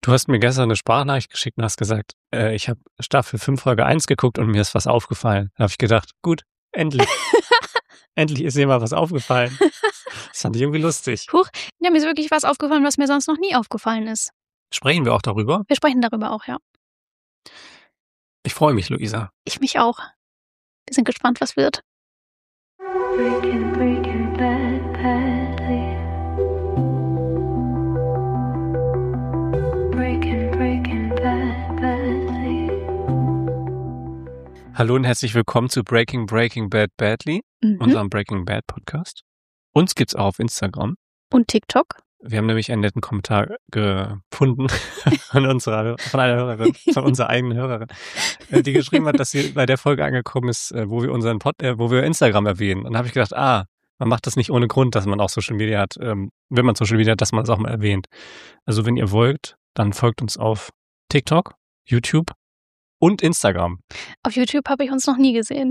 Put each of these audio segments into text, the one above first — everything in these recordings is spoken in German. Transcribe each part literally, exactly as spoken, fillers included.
Du hast mir gestern eine Sprachnachricht geschickt und hast gesagt, äh, ich habe Staffel fünf Folge eins geguckt und mir ist was aufgefallen. Da habe ich gedacht, gut, endlich. Endlich ist mir mal was aufgefallen. Das fand ich irgendwie lustig. Huch, ja, mir ist wirklich was aufgefallen, was mir sonst noch nie aufgefallen ist. Sprechen wir auch darüber? Wir sprechen darüber auch, ja. Ich freue mich, Luisa. Ich mich auch. Wir sind gespannt, was wird. Breaking, breaking, bad, badly. Breaking, breaking, bad, badly. Hallo und herzlich willkommen zu Breaking Breaking Bad Badly, Mhm. unserem Breaking Bad Podcast. Uns gibt's auch auf Instagram. Und TikTok. Wir haben nämlich einen netten Kommentar gefunden von unserer, von einer Hörerin, von unserer eigenen Hörerin, äh, die geschrieben hat, dass sie bei der Folge angekommen ist, äh, wo wir unseren Pod, äh, wo wir Instagram erwähnen. Und da habe ich gedacht, ah, man macht das nicht ohne Grund, dass man auch Social Media hat, ähm, wenn man Social Media hat, dass man es auch mal erwähnt. Also wenn ihr wollt, dann folgt uns auf TikTok, YouTube und Instagram. Auf YouTube habe ich uns noch nie gesehen.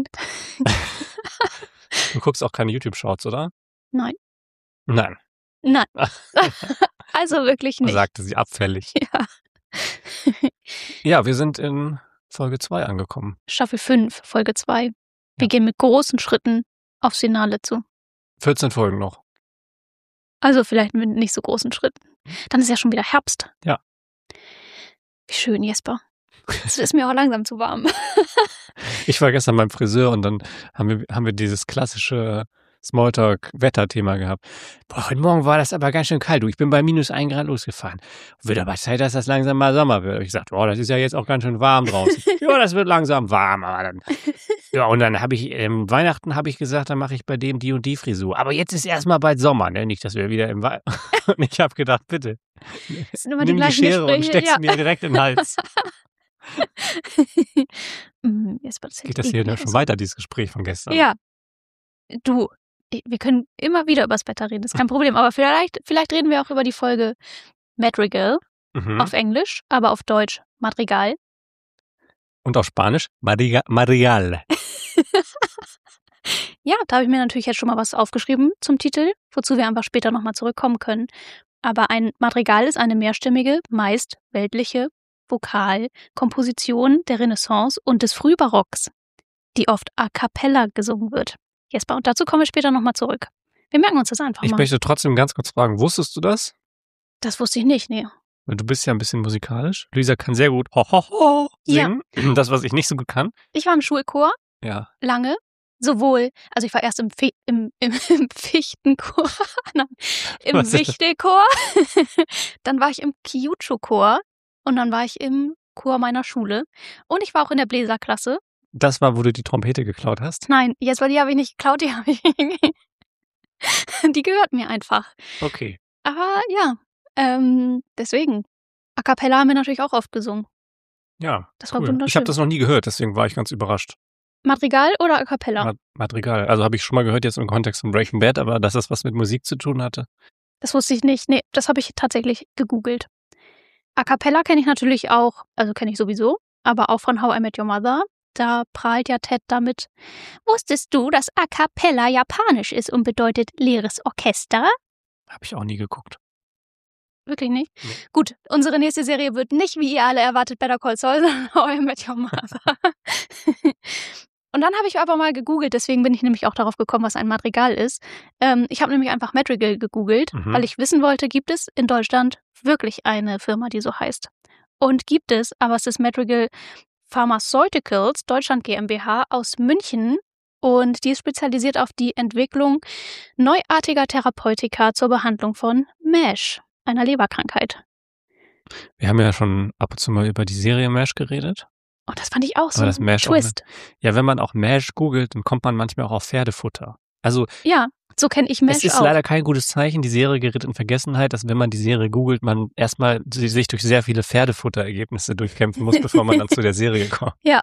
Du guckst auch keine YouTube-Shorts, oder? Nein. Nein, Nein. Also wirklich nicht. sagte sie abfällig. Ja. Ja, wir sind in Folge zwei angekommen. Staffel fünf, Folge zwei. Wir Ja. gehen mit großen Schritten aufs Finale zu. vierzehn Folgen noch. Also vielleicht mit nicht so großen Schritten. Dann ist ja schon wieder Herbst. Ja. Wie schön, Jesper. Es ist mir auch langsam zu warm. Ich war gestern beim Friseur und dann haben wir, haben wir dieses klassische Smalltalk-Wetterthema gehabt. Boah, heute Morgen war das aber ganz schön kalt. Du, ich bin bei minus ein Grad losgefahren. Wird aber Zeit, dass das langsam mal Sommer wird. Ich sagte, boah, das ist ja jetzt auch ganz schön warm draußen. Ja, das wird langsam warm. Aber dann, ja, und dann habe ich, ähm, Weihnachten habe ich gesagt, dann mache ich bei dem die und die Frisur. Aber jetzt ist erstmal bald Sommer, ne? Nicht, dass wir wieder im Wald. Und ich habe gedacht, bitte, Das sind immer die nimm die gleichen Schere und Gespräche. steckst Ja. mir direkt in den Hals. Mm, Jesper, das Geht hätte das hier ich nicht schon weiter, dieses Gespräch von gestern? Ja. Du, i- wir können immer wieder über das Wetter reden, das ist kein Problem. Aber vielleicht, vielleicht reden wir auch über die Folge Madrigal Mhm. auf Englisch, aber auf Deutsch Madrigal. Und auf Spanisch Maria, Marial. Ja, da habe ich mir natürlich jetzt schon mal was aufgeschrieben zum Titel, wozu wir einfach später nochmal zurückkommen können. Aber ein Madrigal ist eine mehrstimmige, meist weltliche Vokalkomposition der Renaissance und des Frühbarocks, die oft a cappella gesungen wird. Jesper, und dazu kommen wir später nochmal zurück. Wir merken uns das einfach Ich mal. möchte trotzdem ganz kurz fragen, wusstest du das? Das wusste ich nicht, nee. Weil du bist ja ein bisschen musikalisch. Luisa kann sehr gut ho, ho, ho Ja. singen. Das, was ich nicht so gut kann. Ich war im Schulchor, Ja. lange. Sowohl, also ich war erst im, Fi im, im, im Fichtenchor, nein, im Was ist das? Wichtelchor, dann war ich im Kyucho-Chor und dann war ich im Chor meiner Schule und ich war auch in der Bläserklasse. Das war, wo du die Trompete geklaut hast? Nein, jetzt weil die habe ich nicht geklaut, die habe ich, die gehört mir einfach. Okay. Aber ja, ähm, deswegen, a cappella haben wir natürlich auch oft gesungen. Ja, Das war cool. Ich wunderschön. habe das noch nie gehört, deswegen war ich ganz überrascht. Madrigal oder a cappella? Ma- Madrigal. Also habe ich schon mal gehört jetzt im Kontext von Breaking Bad, aber dass das was mit Musik zu tun hatte. Das wusste ich nicht. Nee, das habe ich tatsächlich gegoogelt. A cappella kenne ich natürlich auch, also kenne ich sowieso, aber auch von How I Met Your Mother. Da prahlt ja Ted damit. Wusstest du, dass a cappella japanisch ist und bedeutet leeres Orchester? Habe ich auch nie geguckt. Wirklich nicht? Nee. Gut, unsere nächste Serie wird nicht, wie ihr alle erwartet, Better Call Saul, sondern How I Met Your Mother. Und dann habe ich aber mal gegoogelt, deswegen bin ich nämlich auch darauf gekommen, was ein Madrigal ist. Ähm, ich habe nämlich einfach Madrigal gegoogelt, Mhm. weil ich wissen wollte, gibt es in Deutschland wirklich eine Firma, die so heißt? Und gibt es, aber es ist Madrigal Pharmaceuticals Deutschland GmbH aus München und die ist spezialisiert auf die Entwicklung neuartiger Therapeutika zur Behandlung von MASH, einer Leberkrankheit. Wir haben ja schon ab und zu mal über die Serie MASH geredet. Und das fand ich auch so Aber das ein MASH auch Twist. Ja, wenn man auch MASH googelt, dann kommt man manchmal auch auf Pferdefutter. Also Ja, so kenne ich MASH es ist auch. leider kein gutes Zeichen, die Serie gerät in Vergessenheit, dass wenn man die Serie googelt, man erstmal sich durch sehr viele Pferdefutterergebnisse durchkämpfen muss, bevor man dann zu der Serie kommt. Ja.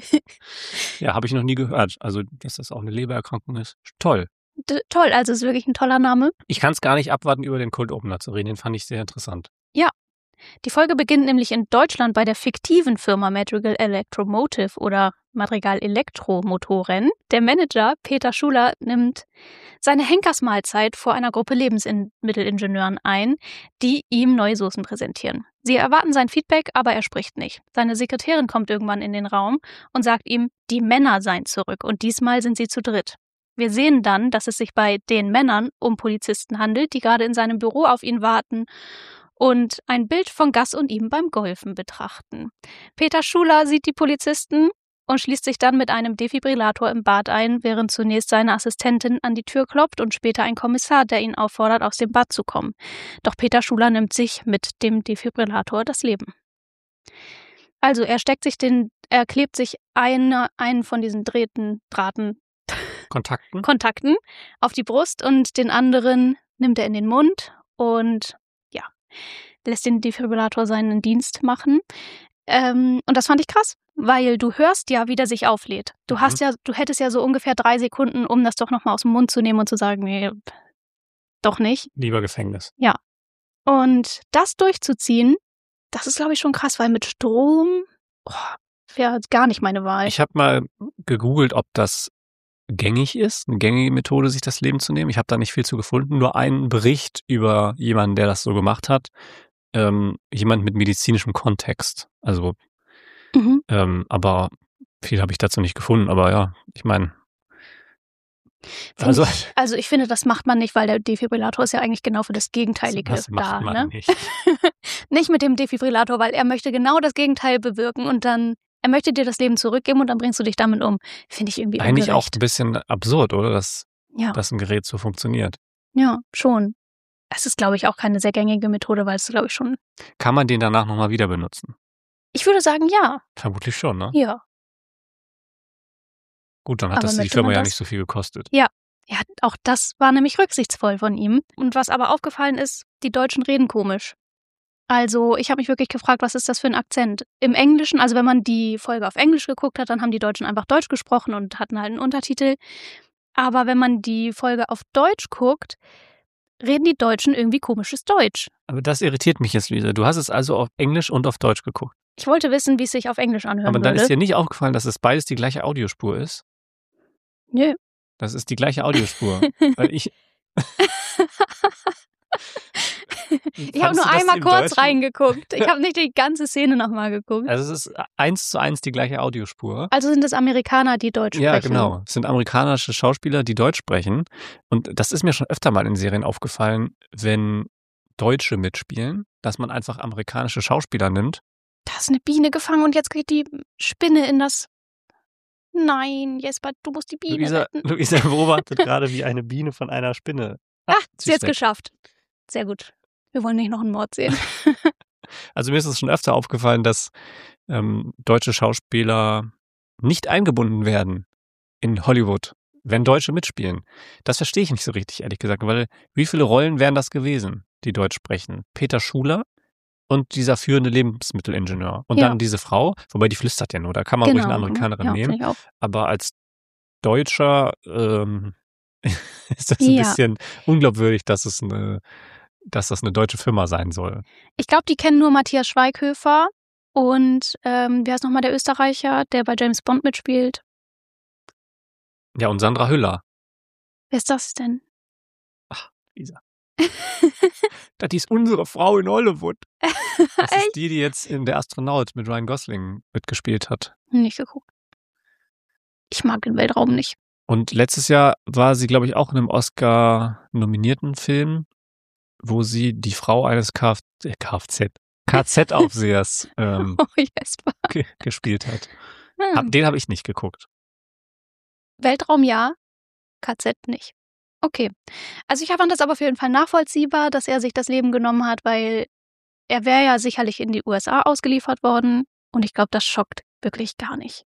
Ja, habe ich noch nie gehört. Also, dass das auch eine Lebererkrankung ist. Toll. D toll, also es ist wirklich ein toller Name. Ich kann es gar nicht abwarten, über den Cold Opener zu reden. Den fand ich sehr interessant. Die Folge beginnt nämlich in Deutschland bei der fiktiven Firma Madrigal Electromotive oder Madrigal Elektromotoren. Der Manager Peter Schuler nimmt seine Henkersmahlzeit vor einer Gruppe Lebensmittelingenieuren ein, die ihm neue Soßen präsentieren. Sie erwarten sein Feedback, aber er spricht nicht. Seine Sekretärin kommt irgendwann in den Raum und sagt ihm, die Männer seien zurück und diesmal sind sie zu dritt. Wir sehen dann, dass es sich bei den Männern um Polizisten handelt, die gerade in seinem Büro auf ihn warten und ein Bild von Gus und ihm beim Golfen betrachten. Peter Schuler sieht die Polizisten und schließt sich dann mit einem Defibrillator im Bad ein, während zunächst seine Assistentin an die Tür klopft und später ein Kommissar, der ihn auffordert, aus dem Bad zu kommen. Doch Peter Schuler nimmt sich mit dem Defibrillator das Leben. Also er steckt sich den, er klebt sich eine, einen von diesen Drähten, Drahten, Kontakten? Kontakten auf die Brust und den anderen nimmt er in den Mund und ja, lässt den Defibrillator seinen Dienst machen. Ähm, und das fand ich krass, weil du hörst ja, wie der sich auflädt. Du Mhm. hast ja, du hättest ja so ungefähr drei Sekunden, um das doch nochmal aus dem Mund zu nehmen und zu sagen, nee, doch nicht. Lieber Gefängnis. Und das durchzuziehen, das ist, glaube ich, schon krass, weil mit Strom oh, wäre gar nicht meine Wahl. Ich habe mal gegoogelt, ob das gängig ist, eine gängige Methode, sich das Leben zu nehmen. Ich habe da nicht viel zu gefunden. Nur einen Bericht über jemanden, der das so gemacht hat. Ähm, jemand mit medizinischem Kontext. Also, Mhm. ähm, aber viel habe ich dazu nicht gefunden. Aber ja, ich meine, Find also ich, also ich finde, das macht man nicht, weil der Defibrillator ist ja eigentlich genau für das Gegenteilige das macht da. man Ne? nicht. Nicht mit dem Defibrillator, weil er möchte genau das Gegenteil bewirken und dann, er möchte dir das Leben zurückgeben und dann bringst du dich damit um. Finde ich irgendwie Eigentlich auch ungerecht. ein bisschen absurd, oder? Dass, Ja, dass ein Gerät so funktioniert. ja, schon. Es ist, glaube ich, auch keine sehr gängige Methode, weil es, glaube ich, schon... Kann man den danach nochmal wieder benutzen? Ich würde sagen, ja. Vermutlich schon, ne? Ja. Gut, dann hat Aber das die möchte Firma man ja das? nicht so viel gekostet. Ja, auch das war nämlich rücksichtsvoll von ihm. Und was aber aufgefallen ist, die Deutschen reden komisch. Also ich habe mich wirklich gefragt, was ist das für ein Akzent? Im Englischen, also wenn man die Folge auf Englisch geguckt hat, dann haben die Deutschen einfach Deutsch gesprochen und hatten halt einen Untertitel. Aber wenn man die Folge auf Deutsch guckt, reden die Deutschen irgendwie komisches Deutsch. Aber das irritiert mich jetzt, Luisa. Du hast es also auf Englisch und auf Deutsch geguckt. Ich wollte wissen, wie es sich auf Englisch anhören Aber dann würde. ist dir nicht aufgefallen, dass es beides die gleiche Audiospur ist? Nö. Das ist die gleiche Audiospur. Weil ich Ich habe Fandst nur du das einmal im kurz Deutschen- reingeguckt. Ich habe nicht die ganze Szene nochmal geguckt. Also es ist eins zu eins die gleiche Audiospur. Also sind es Amerikaner, die Deutsch Ja, sprechen. genau. Es sind amerikanische Schauspieler, die Deutsch sprechen. Und das ist mir schon öfter mal in Serien aufgefallen, wenn Deutsche mitspielen, dass man einfach amerikanische Schauspieler nimmt. Da ist eine Biene gefangen und jetzt geht die Spinne in das... Nein, Jesper, du musst die Biene Luisa, retten. Luisa beobachtet gerade, wie eine Biene von einer Spinne. Ah, sie sie hat's steckt. geschafft. Sehr gut. Wir wollen nicht noch einen Mord sehen. Also mir ist es schon öfter aufgefallen, dass ähm, deutsche Schauspieler nicht eingebunden werden in Hollywood, wenn Deutsche mitspielen. Das verstehe ich nicht so richtig, ehrlich gesagt, weil wie viele Rollen wären das gewesen, die Deutsch sprechen? Peter Schuler und dieser führende Lebensmittelingenieur. Und Ja. dann diese Frau, wobei die flüstert ja nur, da kann man ruhig eine Genau. Amerikanerin Ja, nehmen. finde ich auch. Aber als Deutscher ähm, ist das ein Ja. bisschen unglaubwürdig, dass es eine, dass das eine deutsche Firma sein soll. Ich glaube, die kennen nur Matthias Schweighöfer und ähm, wer ist nochmal der Österreicher, der bei James Bond mitspielt? Ja, und Sandra Hüller. Wer ist das denn? Lisa. Das ist unsere Frau in Hollywood. Das ist die, die jetzt in Der Astronaut mit Ryan Gosling mitgespielt hat. Nicht geguckt. Ich mag den Weltraum nicht. Und letztes Jahr war sie, glaube ich, auch in einem Oscar-nominierten Film, wo sie die Frau eines Kf äh, Kfz, K Z-Aufsehers ähm, Oh, Jesper. ge gespielt hat. Hm. Hab, den habe ich nicht geguckt. Weltraum ja, K Z nicht. Okay. Also ich fand das aber auf jeden Fall nachvollziehbar, dass er sich das Leben genommen hat, weil er wäre ja sicherlich in die U S A ausgeliefert worden und ich glaube, das schockt wirklich gar nicht.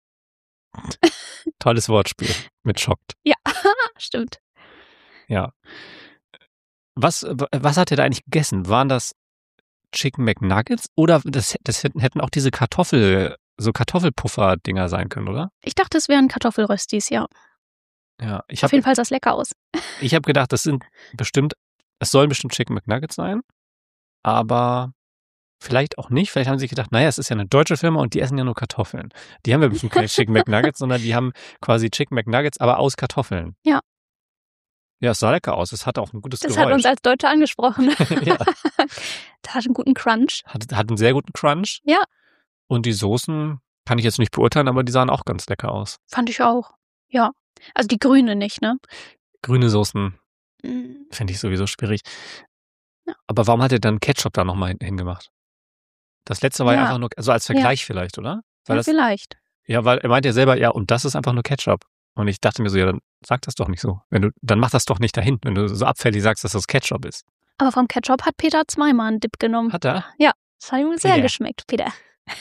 Tolles Wortspiel mit schockt. Ja, stimmt. Ja. Was, was hat er da eigentlich gegessen? Waren das Chicken McNuggets oder das, das hätten auch diese Kartoffel, so Kartoffelpuffer-Dinger sein können, oder? Ich dachte, es wären Kartoffelröstis, ja. Ja, ich Auf habe jeden Fall sah es lecker aus. ich hab gedacht, das sind bestimmt, es sollen bestimmt Chicken McNuggets sein, aber Vielleicht auch nicht. Vielleicht haben sie sich gedacht, naja, es ist ja eine deutsche Firma und die essen ja nur Kartoffeln. Die haben ja bestimmt keine Chicken McNuggets, sondern die haben quasi Chicken McNuggets, aber aus Kartoffeln. Ja. Ja, es sah lecker aus. Es hat auch ein gutes Das Geräusch. hat uns als Deutsche angesprochen. Ja. Das hat einen guten Crunch. Hat, hat einen sehr guten Crunch. Ja. Und die Soßen kann ich jetzt nicht beurteilen, aber die sahen auch ganz lecker aus. Fand ich auch. Ja. Also die grüne nicht, ne? Grüne Soßen Mhm. finde ich sowieso schwierig. Ja. Aber warum hat er dann Ketchup da nochmal hingemacht? Das letzte war ja Ja. einfach nur, also als Vergleich vielleicht, oder? Weil Ja, das, vielleicht. ja, weil er meint ja selber, ja, und das ist einfach nur Ketchup. Und ich dachte mir so, ja, dann sag das doch nicht so. Wenn du, dann mach das doch nicht dahin, wenn du so abfällig sagst, dass das Ketchup ist. Aber vom Ketchup hat Peter zweimal einen Dip genommen. Hat er? Das hat ihm sehr Peter. geschmeckt, Peter.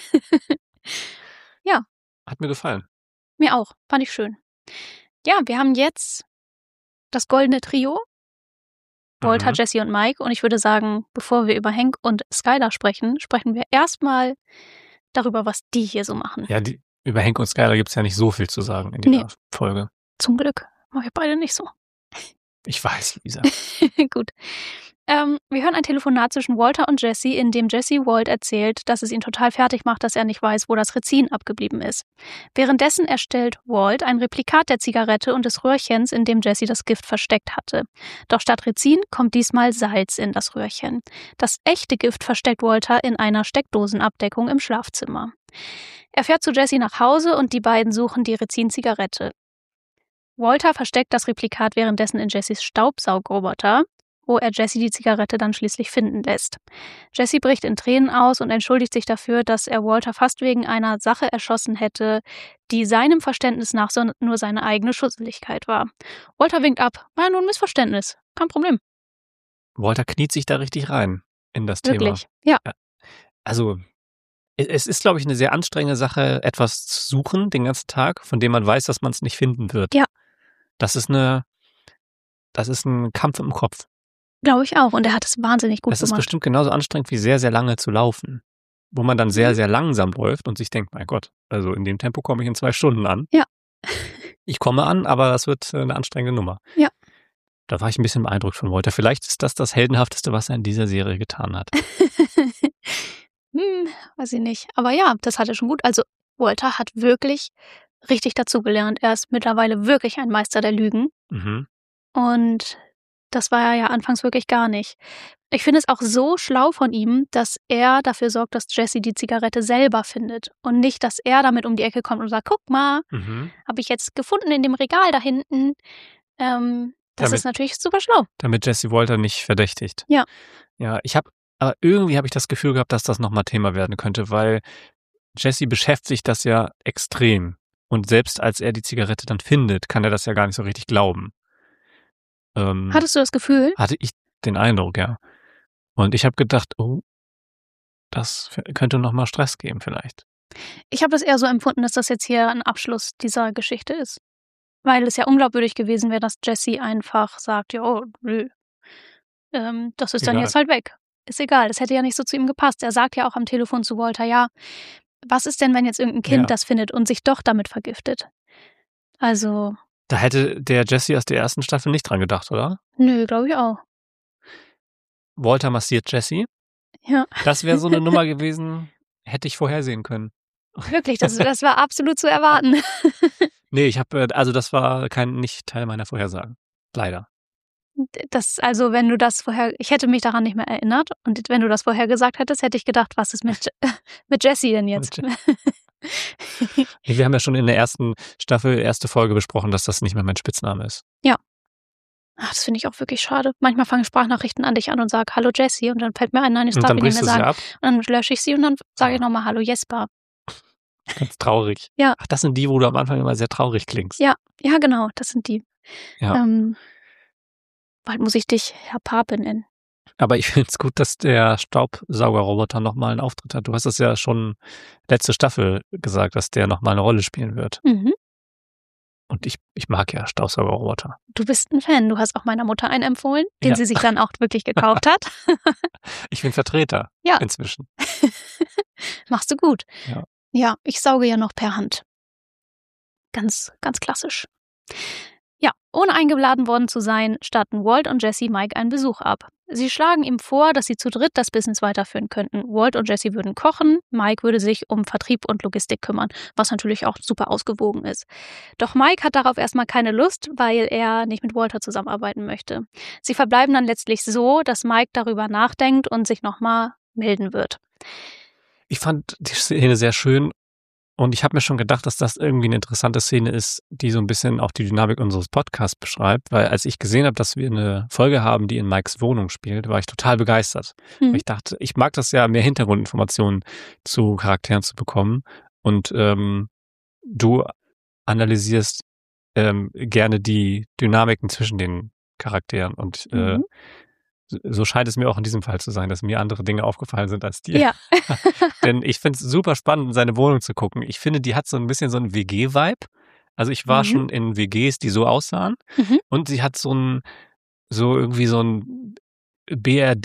Hat mir gefallen. Mir auch. Fand ich schön. Ja, wir haben jetzt das goldene Trio. Walter, Mhm. Jesse und Mike. Und ich würde sagen, bevor wir über Hank und Skylar sprechen, sprechen wir erstmal darüber, was die hier so machen. Ja, die, über Hank und Skylar gibt es ja nicht so viel zu sagen in dieser Nee. Folge. Zum Glück. Aber wir beide nicht so. Ich weiß, Lisa. Gut. Ähm, wir hören ein Telefonat zwischen Walter und Jesse, in dem Jesse Walt erzählt, dass es ihn total fertig macht, dass er nicht weiß, wo das Rezin abgeblieben ist. Währenddessen erstellt Walt ein Replikat der Zigarette und des Röhrchens, in dem Jesse das Gift versteckt hatte. Doch statt Rezin kommt diesmal Salz in das Röhrchen. Das echte Gift versteckt Walter in einer Steckdosenabdeckung im Schlafzimmer. Er fährt zu Jesse nach Hause und die beiden suchen die Rezin-Zigarette. Walter versteckt das Replikat währenddessen in Jessys Staubsaugroboter, wo er Jesse die Zigarette dann schließlich finden lässt. Jesse bricht in Tränen aus und entschuldigt sich dafür, dass er Walter fast wegen einer Sache erschossen hätte, die seinem Verständnis nach so nur seine eigene Schusseligkeit war. Walter winkt ab. War nur ein Missverständnis. Kein Problem. Walter kniet sich da richtig rein in das Wirklich. Thema. Ja. Also, es ist, glaube ich, eine sehr anstrengende Sache, etwas zu suchen den ganzen Tag, von dem man weiß, dass man es nicht finden wird. Ja. Das ist eine, das ist ein Kampf im Kopf. Glaube ich auch. Und er hat es wahnsinnig gut Das ist gemacht. bestimmt genauso anstrengend wie sehr, sehr lange zu laufen. Wo man dann sehr, sehr langsam läuft und sich denkt, mein Gott, also in dem Tempo komme ich in zwei Stunden an. Ja. Ich komme an, aber das wird eine anstrengende Nummer. Ja. Da war ich ein bisschen beeindruckt von Walter. Vielleicht ist das das Heldenhafteste, was er in dieser Serie getan hat. hm, weiß ich nicht. Aber ja, das hat er schon gut. Also Walter hat wirklich richtig dazugelernt. Er ist mittlerweile wirklich ein Meister der Lügen. Mhm. Und das war er ja anfangs wirklich gar nicht. Ich finde es auch so schlau von ihm, dass er dafür sorgt, dass Jesse die Zigarette selber findet. Und nicht, dass er damit um die Ecke kommt und sagt, guck mal, Mhm. habe ich jetzt gefunden in dem Regal da hinten. Ähm, das Damit- ist natürlich super schlau. Damit Jesse Walter nicht verdächtigt. Ja. Ja, ich habe, aber irgendwie habe ich das Gefühl gehabt, dass das nochmal Thema werden könnte, weil Jesse beschäftigt das ja extrem. Und selbst als er die Zigarette dann findet, kann er das ja gar nicht so richtig glauben. Ähm, Hattest du das Gefühl? hatte ich den Eindruck, ja. Und ich habe gedacht, oh, das f- könnte nochmal Stress geben vielleicht. Ich habe das eher so empfunden, dass das jetzt hier ein Abschluss dieser Geschichte ist. Weil es ja unglaubwürdig gewesen wäre, dass Jesse einfach sagt, ja, oh, nö. Ähm, das ist dann Egal. jetzt halt weg. Ist egal, das hätte ja nicht so zu ihm gepasst. Er sagt ja auch am Telefon zu Walter, ja, was ist denn, wenn jetzt irgendein Kind Ja. das findet und sich doch damit vergiftet? Also, Da hätte der Jesse aus der ersten Staffel nicht dran gedacht, oder? nö, glaube ich auch. Walter massiert Jesse. Ja, Das wäre so eine Nummer gewesen, hätte ich vorhersehen können. wirklich, das, das war absolut zu erwarten. Nee, ich habe, also das war kein nicht Teil meiner Vorhersagen. Leider. Das, also, wenn du das vorher, ich hätte mich daran nicht mehr erinnert und wenn du das vorher gesagt hättest, hätte ich gedacht, was ist mit, mit Jesse denn jetzt? Mit Nee, wir haben ja schon in der ersten Staffel, erste Folge besprochen, dass das nicht mehr mein Spitzname ist. Ach, das finde ich auch wirklich schade. Manchmal fange ich Sprachnachrichten an dich an und sage Hallo Jessie und dann fällt mir ein, nein, ich Und darf dann ihn nicht brichst mehr du sie sagen. ab. Und dann lösche ich sie und dann sage ich Ah. nochmal Hallo Jesper. Ganz traurig. Ja. Ach, das sind die, wo du am Anfang immer sehr traurig klingst. Ja, ja genau, das sind die. Ja. Ähm, bald muss ich dich Herr Pape nennen. Aber ich finde es gut, dass der Staubsaugerroboter nochmal einen Auftritt hat. Du hast es ja schon letzte Staffel gesagt, dass der nochmal eine Rolle spielen wird. Mhm. Und ich, ich mag ja Staubsaugerroboter. Du bist ein Fan. Du hast auch meiner Mutter einen empfohlen, den Ja. sie sich dann auch wirklich gekauft hat. Ich bin Vertreter Ja. inzwischen. Machst du gut. Ja. Ja, ich sauge ja noch per Hand. Ganz, ganz klassisch. Ja, ohne eingeladen worden zu sein, starten Walt und Jesse Mike einen Besuch ab. Sie schlagen ihm vor, dass sie zu dritt das Business weiterführen könnten. Walt und Jesse würden kochen, Mike würde sich um Vertrieb und Logistik kümmern, was natürlich auch super ausgewogen ist. Doch Mike hat darauf erstmal keine Lust, weil er nicht mit Walter zusammenarbeiten möchte. Sie verbleiben dann letztlich so, dass Mike darüber nachdenkt und sich nochmal melden wird. Ich fand die Szene sehr schön und ich habe mir schon gedacht, dass das irgendwie eine interessante Szene ist, die so ein bisschen auch die Dynamik unseres Podcasts beschreibt, weil als ich gesehen habe, dass wir eine Folge haben, die in Mikes Wohnung spielt, war ich total begeistert. Hm. Weil ich dachte, ich mag das ja, mehr Hintergrundinformationen zu Charakteren zu bekommen und ähm, du analysierst ähm, gerne die Dynamiken zwischen den Charakteren und äh, Mhm. so scheint es mir auch in diesem Fall zu sein, dass mir andere Dinge aufgefallen sind als dir. Ja. Denn ich finde es super spannend, in seine Wohnung zu gucken. Ich finde, die hat so ein bisschen so einen W G-Vibe. Also ich war Mhm. schon in W Gs, die so aussahen. Mhm. Und sie hat so ein, so irgendwie so ein B R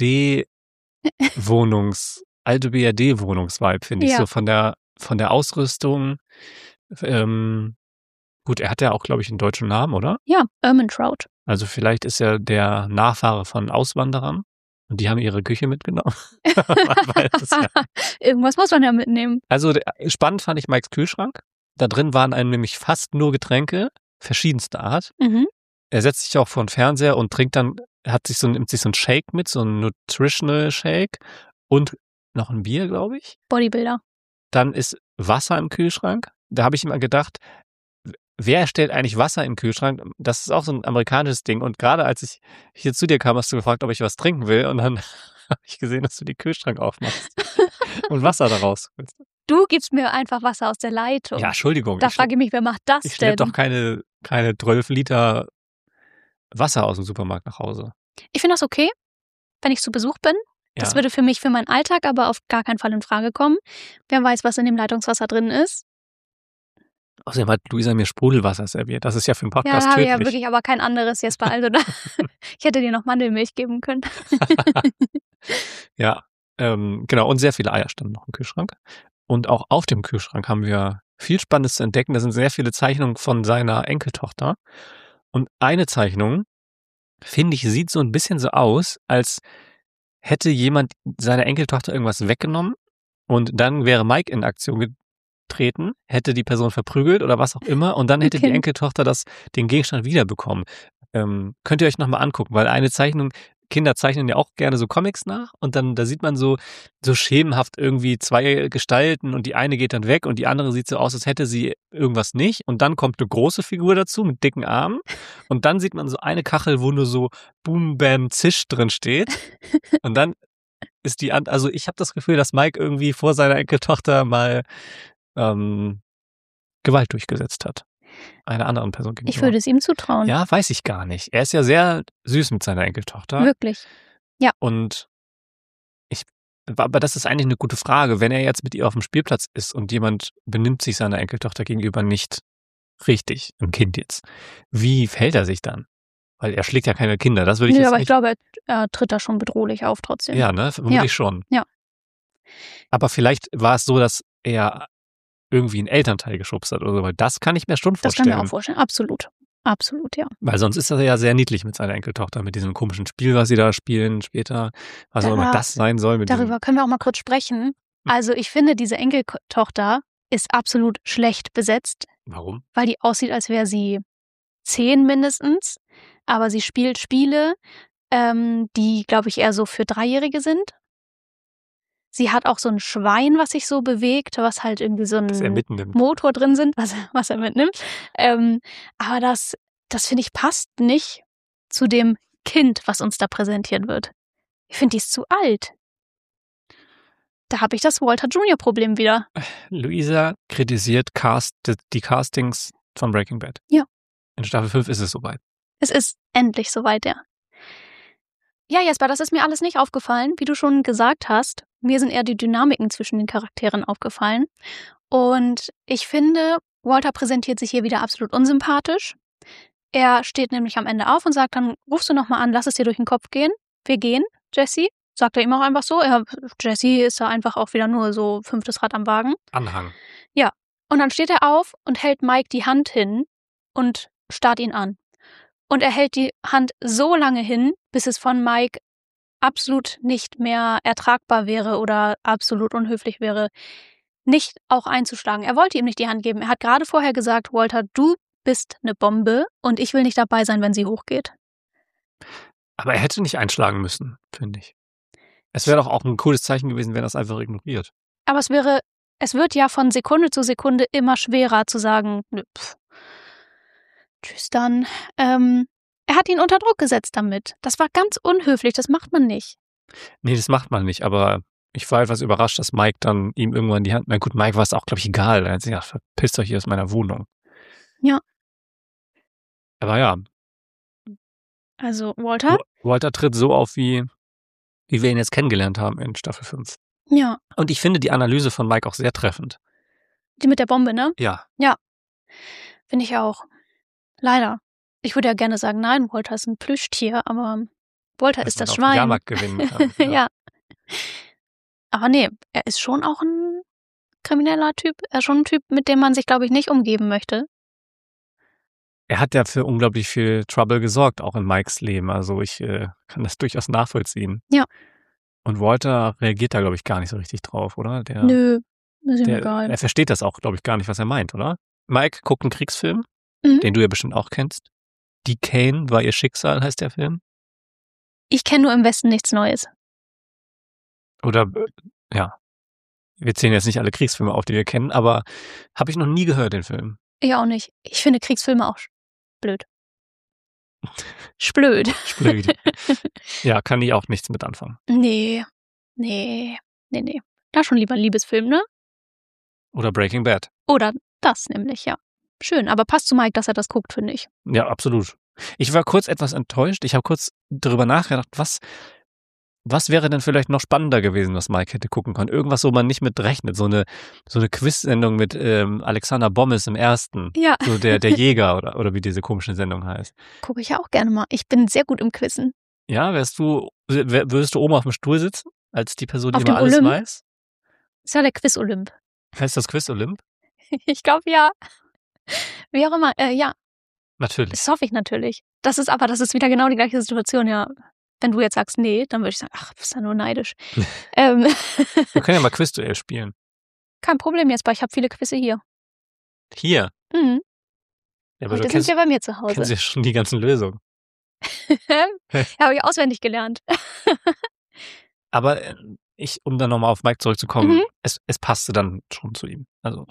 D-Wohnungs, alte B R D-Wohnungs-Vibe, finde ich. Ja. So von der, von der Ausrüstung. Ähm, gut, er hat ja auch, glaube ich, einen deutschen Namen, oder? Ja, Ermentrout. Also vielleicht ist er der Nachfahre von Auswanderern und die haben ihre Küche mitgenommen. Man weiß es ja. Irgendwas muss man ja mitnehmen. Also der- spannend fand ich Mikes Kühlschrank. Da drin waren einem nämlich fast nur Getränke, verschiedenster Art. Mhm. Er setzt sich auch vor den Fernseher und trinkt dann, hat sich so, nimmt sich so ein Shake mit, so ein Nutritional Shake und noch ein Bier, glaube ich. Bodybuilder. Dann ist Wasser im Kühlschrank. Da habe ich immer gedacht, wer stellt eigentlich Wasser in den Kühlschrank? Das ist auch so ein amerikanisches Ding. Und gerade als ich hier zu dir kam, hast du gefragt, ob ich was trinken will. Und dann habe ich gesehen, dass du die Kühlschrank aufmachst und Wasser da rausholst. Du gibst mir einfach Wasser aus der Leitung. Ja, Entschuldigung. Da ich frage ich mich, wer macht das ich denn? schleppe doch keine, keine zwölf Liter Wasser aus dem Supermarkt nach Hause. Ich finde das okay, wenn ich zu Besuch bin. Das Ja. würde für mich, für meinen Alltag aber auf gar keinen Fall in Frage kommen. Wer weiß, was in dem Leitungswasser drin ist. Außerdem hat Luisa mir Sprudelwasser serviert. Das ist ja für einen Ja, Podcast da habe ich ja tödlich. wirklich aber kein anderes, Jesper. Also da, ich hätte dir noch Mandelmilch geben können. Ja, ähm, genau. Und sehr viele Eier standen noch im Kühlschrank. Und auch auf dem Kühlschrank haben wir viel Spannendes zu entdecken. Da sind sehr viele Zeichnungen von seiner Enkeltochter. Und eine Zeichnung, finde ich, sieht so ein bisschen so aus, als hätte jemand seiner Enkeltochter irgendwas weggenommen und dann wäre Mike in Aktion getreten, hätte die Person verprügelt oder was auch immer und dann hätte die Okay. Enkeltochter das, den Gegenstand wiederbekommen. Ähm, könnt ihr euch nochmal angucken, weil eine Zeichnung, Kinder zeichnen ja auch gerne so Comics nach und dann, da sieht man so, so schemenhaft irgendwie zwei Gestalten und die eine geht dann weg und die andere sieht so aus, als hätte sie irgendwas nicht und dann kommt eine große Figur dazu mit dicken Armen und dann sieht man so eine Kachel, wo nur so Boom, Bam, Zisch drin steht und dann ist die, an also ich habe das Gefühl, dass Mike irgendwie vor seiner Enkeltochter mal ähm, Gewalt durchgesetzt hat. Einer anderen Person gegenüber. Ich würde es ihm zutrauen. Ja, weiß ich gar nicht. Er ist ja sehr süß mit seiner Enkeltochter. Wirklich. Und ich, aber das ist eigentlich eine gute Frage. Wenn er jetzt mit ihr auf dem Spielplatz ist und jemand benimmt sich seiner Enkeltochter gegenüber nicht richtig, ein Kind jetzt, wie verhält er sich dann? Weil er schlägt ja keine Kinder. Das würde ich Nö, jetzt aber ich nicht. glaube, er, er tritt da schon bedrohlich auf trotzdem. Ja, ne? Vermutlich schon. Ja. Aber vielleicht war es so, dass er irgendwie einen Elternteil geschubst hat oder so, weil das kann ich mir schon Das kann vorstellen. mir auch vorstellen. Absolut. Absolut, ja. Weil sonst ist er ja sehr niedlich mit seiner Enkeltochter, mit diesem komischen Spiel, was sie da spielen später. Was auch immer Da- das sein soll. Mit Darüber können wir auch mal kurz sprechen. Also ich finde, diese Enkeltochter ist absolut schlecht besetzt, Diesem, warum? weil die aussieht, als wäre sie zehn mindestens. Aber sie spielt Spiele, ähm, die, glaube ich, eher so für Dreijährige sind. Sie hat auch so ein Schwein, was sich so bewegt, was halt irgendwie so Dass er ein mitnimmt. Motor drin sind, was, was er mitnimmt. Ähm, aber das, das finde ich passt nicht zu dem Kind, was uns da präsentiert wird. Ich finde, die ist zu alt. Da habe ich das Walter Junior Problem wieder. Luisa kritisiert Cast, die Castings von Breaking Bad. Ja. In Staffel fünf ist es soweit. Es ist endlich soweit, ja. Ja, Jesper, das ist mir alles nicht aufgefallen. Wie du schon gesagt hast, mir sind eher die Dynamiken zwischen den Charakteren aufgefallen. Und ich finde, Walter präsentiert sich hier wieder absolut unsympathisch. Er steht nämlich am Ende auf und sagt dann, rufst du nochmal an, lass es dir durch den Kopf gehen. Wir gehen, Jesse. Sagt er ihm auch einfach so. Er, Jesse ist da einfach auch wieder nur so fünftes Rad am Wagen. Anhang. Und dann steht er auf und hält Mike die Hand hin und starrt ihn an. Und er hält die Hand so lange hin, bis es von Mike absolut nicht mehr ertragbar wäre oder absolut unhöflich wäre, nicht auch einzuschlagen. Er wollte ihm nicht die Hand geben. Er hat gerade vorher gesagt, Walter, du bist eine Bombe und ich will nicht dabei sein, wenn sie hochgeht. Aber er hätte nicht einschlagen müssen, finde ich. Es wäre doch auch ein cooles Zeichen gewesen, wenn er das einfach ignoriert. Aber es wäre, es wird ja von Sekunde zu Sekunde immer schwerer zu sagen, nö, pff, tschüss dann. Ähm, er hat ihn unter Druck gesetzt damit. Das war ganz unhöflich, das macht man nicht. Nee, das macht man nicht, aber ich war etwas überrascht, dass Mike dann ihm irgendwann die Hand... Na gut, Mike war es auch, glaube ich, egal. Er hat sich gedacht, verpisst euch hier aus meiner Wohnung. Ja. Aber ja, Also Walter? Walter tritt so auf, wie, wie wir ihn jetzt kennengelernt haben in Staffel fünf. Ja. Und ich finde die Analyse von Mike auch sehr treffend. Die mit der Bombe, ne? Ja. Ja. Finde ich auch. Leider. Ich würde ja gerne sagen, nein, Walter ist ein Plüschtier, aber Walter ist das man auf Schwein. Jahrmarkt gewinnen kann. ja. Ja. Aber nee, er ist schon auch ein krimineller Typ. Er ist schon ein Typ, mit dem man sich, glaube ich, nicht umgeben möchte. Er hat ja für unglaublich viel Trouble gesorgt, auch in Mikes Leben. Also ich äh, kann das durchaus nachvollziehen. Ja. Und Walter reagiert da, glaube ich, gar nicht so richtig drauf, oder? Der, Nö, ist ihm der, egal. Er versteht das auch, glaube ich, gar nicht, was er meint, oder? Mike guckt einen Kriegsfilm, Mhm. den du ja bestimmt auch kennst. Die Kane war ihr Schicksal, heißt der Film. Ich kenne nur im Westen nichts Neues. Oder, äh, ja. Wir zählen jetzt nicht alle Kriegsfilme auf, die wir kennen, aber habe ich noch nie gehört, den Film. Ich auch nicht. Ich finde Kriegsfilme auch sch- blöd. Splöd. Blöd. Ja, kann ich auch nichts mit anfangen. Nee, nee, nee, nee. Da schon lieber ein Liebesfilm, ne? Oder Breaking Bad. Oder das nämlich, ja. Schön, aber passt zu Mike, dass er das guckt, finde ich. Ja, absolut. Ich war kurz etwas enttäuscht. Ich habe kurz darüber nachgedacht, was, was wäre denn vielleicht noch spannender gewesen, was Mike hätte gucken können. Irgendwas, wo man nicht mit rechnet. So eine, so eine Quiz-Sendung mit ähm, Alexander Bommes im Ersten. Ja, So der, der Jäger oder, oder wie diese komische Sendung heißt. gucke ich ja auch gerne mal. Ich bin sehr gut im Quizzen. Ja, wärst du, wär- würdest du oben auf dem Stuhl sitzen? Als die Person, die Auf immer dem alles Olymp? weiß? Ist ja der Quiz-Olymp. Heißt das Quiz Olymp? Ich glaube, ja. Wie auch immer, äh, ja, Natürlich. das hoffe ich natürlich. Das ist aber, das ist wieder genau die gleiche Situation, ja. Wenn du jetzt sagst, nee, dann würde ich sagen, ach, bist ja nur neidisch. ähm, Wir können ja mal Quizduell spielen. kein Problem jetzt, weil ich habe viele Quizze hier. Hier. Mhm. Ja, aber Heute du sind kennst, wir bei mir zu kennst Hause. ja schon die ganzen Lösungen. ja, habe ich auswendig gelernt. Aber äh, ich, um dann nochmal auf Mike zurückzukommen, Mhm. es, es passte dann schon zu ihm. Also,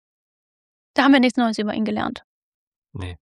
Da haben wir nichts Neues über ihn gelernt. nee.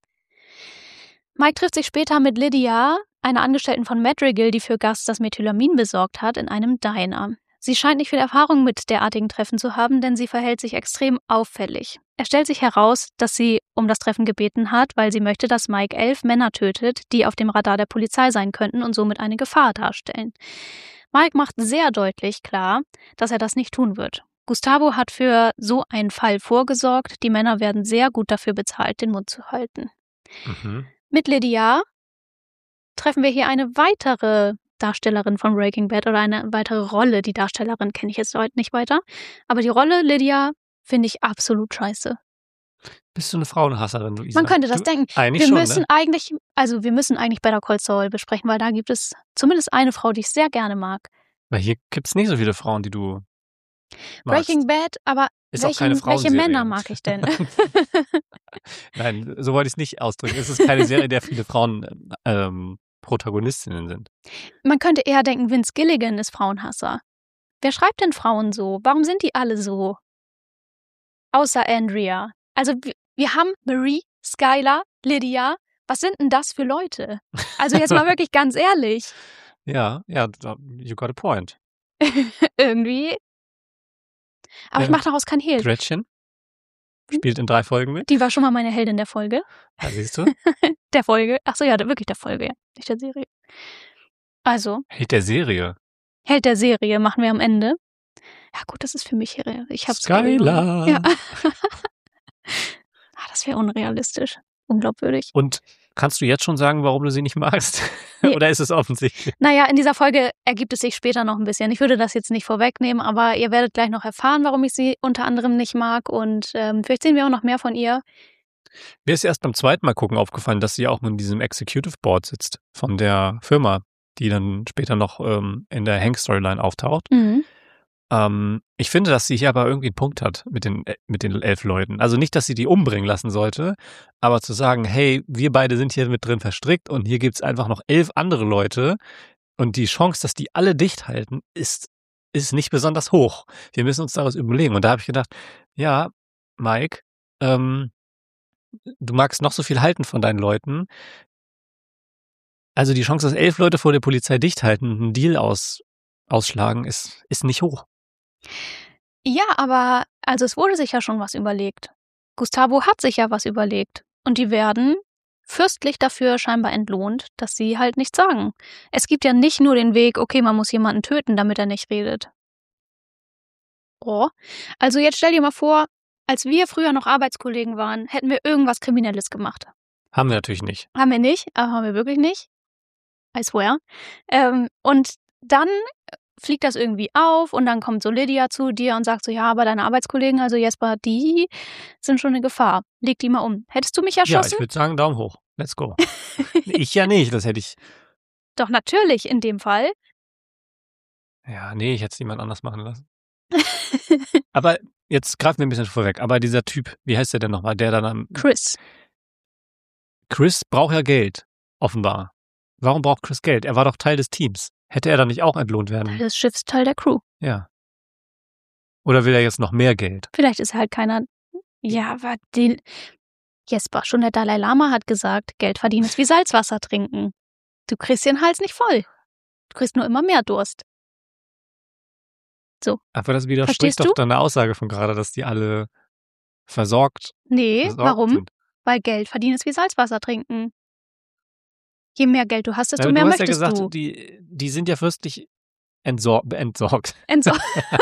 Mike trifft sich später mit Lydia, einer Angestellten von Madrigal, die für Gus das Methylamin besorgt hat, in einem Diner. Sie scheint nicht viel Erfahrung mit derartigen Treffen zu haben, denn sie verhält sich extrem auffällig. Es stellt sich heraus, dass sie um das Treffen gebeten hat, weil sie möchte, dass Mike elf Männer tötet, die auf dem Radar der Polizei sein könnten und somit eine Gefahr darstellen. Mike macht sehr deutlich klar, dass er das nicht tun wird. Gustavo hat für so einen Fall vorgesorgt. Die Männer werden sehr gut dafür bezahlt, den Mund zu halten. Mhm. Mit Lydia treffen wir hier eine weitere Darstellerin von Breaking Bad oder eine weitere Rolle. Die Darstellerin kenne ich jetzt heute nicht weiter. Aber die Rolle Lydia finde ich absolut scheiße. Bist du eine Frauenhasserin, Luisa? Man könnte das du, denken. Eigentlich Wir schon, müssen ne? eigentlich, also wir müssen eigentlich Better Call Saul besprechen, weil da gibt es zumindest eine Frau, die ich sehr gerne mag. Weil hier gibt es nicht so viele Frauen, die du magst. Breaking Bad, aber Ist auch keine welchen, welche Frauenserie. Männer mag ich denn? Nein, so wollte ich es nicht ausdrücken. Es ist keine Serie, in der viele Frauen ähm, Protagonistinnen sind. Man könnte eher denken, Vince Gilligan ist Frauenhasser. Wer schreibt denn Frauen so? Warum sind die alle so? Außer Andrea. Also wir, wir haben Marie, Skylar, Lydia. Was sind denn das für Leute? Also jetzt mal wirklich ganz ehrlich. Ja, ja, da- you got a point. Irgendwie. Aber ich Ja. mache daraus kein Hehl. Gretchen spielt in drei Folgen mit. Die war schon mal meine Heldin der Folge. Ja, siehst du? Der Folge. Ach so, ja, wirklich der Folge, ja. Nicht der Serie. Also, Held der Serie. Held der Serie machen wir am Ende. Ja gut, das ist für mich irre. Ich hab's Skylar. Ja. ah, das wäre unrealistisch. Unglaubwürdig. Und kannst du jetzt schon sagen, warum du sie nicht magst? Nee. Oder ist es offensichtlich? Naja, in dieser Folge ergibt es sich später noch ein bisschen. Ich würde das jetzt nicht vorwegnehmen, aber ihr werdet gleich noch erfahren, warum ich sie unter anderem nicht mag. Und ähm, vielleicht sehen wir auch noch mehr von ihr. Mir ist erst beim zweiten Mal gucken aufgefallen, dass sie auch in diesem Executive Board sitzt von der Firma. die dann später noch ähm, in der Hank-Storyline auftaucht. Mhm. Ähm, ich finde, dass sie hier aber irgendwie einen Punkt hat mit den, äh, mit den elf Leuten. Also nicht, dass sie die umbringen lassen sollte, aber zu sagen, hey, wir beide sind hier mit drin verstrickt und hier gibt's einfach noch elf andere Leute und die Chance, dass die alle dicht halten, ist, ist nicht besonders hoch. Wir müssen uns daraus überlegen. Und da habe ich gedacht, ja, Mike, ähm, du magst noch so viel halten von deinen Leuten. Also die Chance, dass elf Leute vor der Polizei dicht halten und einen Deal aus, ausschlagen, ist, ist nicht hoch. Ja, aber also es wurde sich ja schon was überlegt. Gustavo hat sich ja was überlegt. Und die werden fürstlich dafür scheinbar entlohnt, dass sie halt nichts sagen. Es gibt ja nicht nur den Weg, okay, man muss jemanden töten, damit er nicht redet. Oh. Also jetzt stell dir mal vor, als wir früher noch Arbeitskollegen waren, hätten wir irgendwas Kriminelles gemacht. Haben wir natürlich nicht. Haben wir nicht, aber haben wir wirklich nicht. I swear. Ähm, und dann fliegt das irgendwie auf und dann kommt so Lydia zu dir und sagt so, ja, aber deine Arbeitskollegen, also Jesper, die sind schon eine Gefahr. Leg die mal um. Hättest du mich Ja, erschossen? ich würde sagen, Daumen hoch. Let's go. Ich ja nicht, das hätte ich. Doch, natürlich, in dem Fall. Ja, nee, ich hätte es jemand anders machen lassen. Aber jetzt greifen wir ein bisschen vorweg. Aber dieser Typ, wie heißt der denn nochmal? Der dann am. Chris. Chris braucht ja Geld, offenbar. Warum braucht Chris Geld? Er war doch Teil des Teams. Hätte er dann nicht auch entlohnt Teil werden? des Schiffs, Teil der Crew. Ja. Oder will er jetzt noch mehr Geld? Vielleicht ist er halt keiner. Ja, aber die. Jesper, schon der Dalai Lama hat gesagt, Geld verdienen ist wie Salzwasser trinken. Du kriegst den Hals nicht voll. Du kriegst nur immer mehr Durst. Aber das widerspricht Verstehst doch du? dann der Aussage von gerade, dass die alle versorgt, Nee, versorgt warum? sind. Weil Geld verdienen ist wie Salzwasser trinken. Je mehr Geld du hast, desto Aber mehr du hast ja möchtest gesagt, du. die, die sind ja fürstlich entsor entsorgt. Entsor-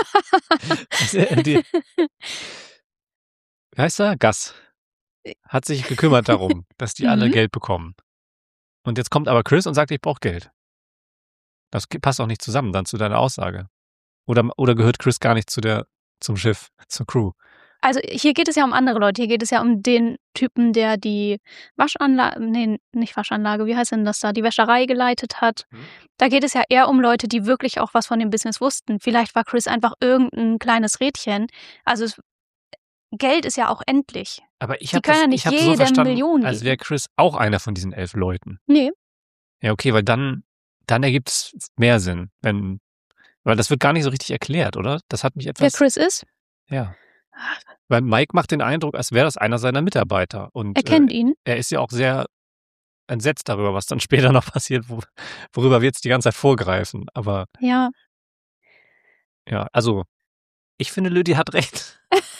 die, wie heißt er? Gas. Hat sich gekümmert darum, dass die alle Mhm. Geld bekommen. Und jetzt kommt aber Chris und sagt, ich brauche Geld. Das ge- passt auch nicht zusammen dann zu deiner Aussage. Oder, oder gehört Chris gar nicht zu der, zum Schiff, zur Crew? Also hier geht es ja um andere Leute. Hier geht es ja um den Typen, der die Waschanlage, nee, nicht Waschanlage, wie heißt denn das da, die Wäscherei geleitet hat. Mhm. Da geht es ja eher um Leute, die wirklich auch was von dem Business wussten. Vielleicht war Chris einfach irgendein kleines Rädchen. Also es, Geld ist ja auch endlich. Aber ich Die habe können ja das, nicht ich hab so jedem verstanden, Millionen als geben. wäre Chris auch einer von diesen elf Leuten. Nee, Ja, okay, weil dann, dann ergibt es mehr Sinn, wenn, weil das wird gar nicht so richtig erklärt, oder? Das hat mich wer etwas, Chris ist, ja. Weil Mike macht den Eindruck, als wäre das einer seiner Mitarbeiter. Und er kennt äh, ihn. er ist ja auch sehr entsetzt darüber, was dann später noch passiert, wo, worüber wir jetzt die ganze Zeit vorgreifen. Aber Ja. ja, also, ich finde, Lydia hat recht.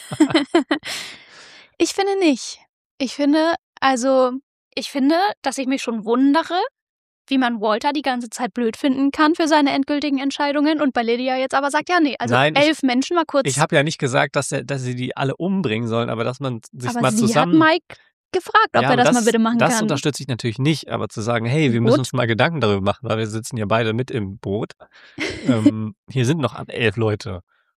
Ich finde nicht. Ich finde, also, ich finde, dass ich mich schon wundere, wie man Walter die ganze Zeit blöd finden kann für seine endgültigen Entscheidungen und bei Lydia jetzt aber sagt, ja, nee, also Nein, ich- elf Menschen mal kurz. Ich habe ja nicht gesagt, dass, er, dass sie die alle umbringen sollen, aber dass man sich aber mal sie zusammen... hat Mike gefragt, ob Ja, er aber das, mal bitte machen das kann. unterstütze ich natürlich nicht, aber zu sagen, hey, wir Gut. müssen uns mal Gedanken darüber machen, weil wir sitzen hier beide mit im Boot. ähm, hier sind noch elf Leute.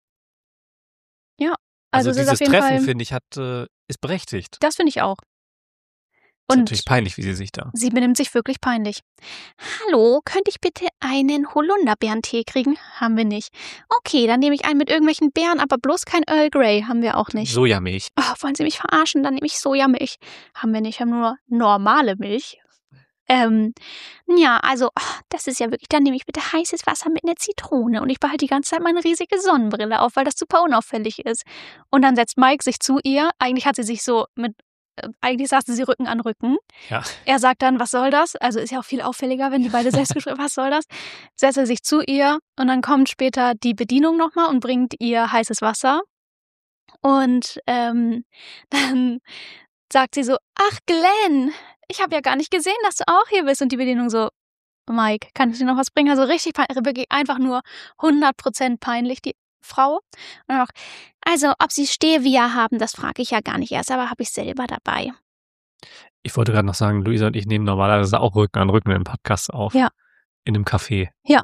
Also, Also, es ist dieses auf jeden Treffen, Fall, finde ich, hat, äh, ist berechtigt. das finde ich auch. Ist Und natürlich peinlich, wie sie sich da... sie benimmt sich wirklich peinlich. Hallo, könnte ich bitte einen Holunderbeerentee kriegen? Haben wir nicht. Okay, dann nehme ich einen mit irgendwelchen Beeren, aber bloß kein Earl Grey. Haben wir auch nicht. Sojamilch. Oh, wollen Sie mich verarschen? Dann nehme ich Sojamilch. Haben wir nicht, haben nur normale Milch. Ähm, ja, also, oh, das ist ja wirklich, dann nehme ich bitte heißes Wasser mit einer Zitrone und ich behalte die ganze Zeit meine riesige Sonnenbrille auf, weil das super unauffällig ist. Und dann setzt Mike sich zu ihr. Eigentlich hat sie sich so mit, äh, eigentlich saßen sie Rücken an Rücken. Ja. Er sagt dann, was soll das? Also ist ja auch viel auffälliger, wenn die beide selbst geschrieben, was soll das? Setzt er sich zu ihr und dann kommt später die Bedienung nochmal und bringt ihr heißes Wasser. Und ähm, dann sagt sie so, ach Glenn, ich habe ja gar nicht gesehen, dass du auch hier bist. Und die Bedienung so, Mike, kann ich dir noch was bringen? Also richtig peinlich, wirklich einfach nur hundert Prozent peinlich, die Frau. Und dann noch, also ob sie Stevia haben, das frage ich ja gar nicht erst, aber habe ich selber dabei. Ich wollte gerade noch sagen, Luisa und ich nehmen normalerweise auch Rücken an Rücken im Podcast auf. Ja. In einem Café. Ja.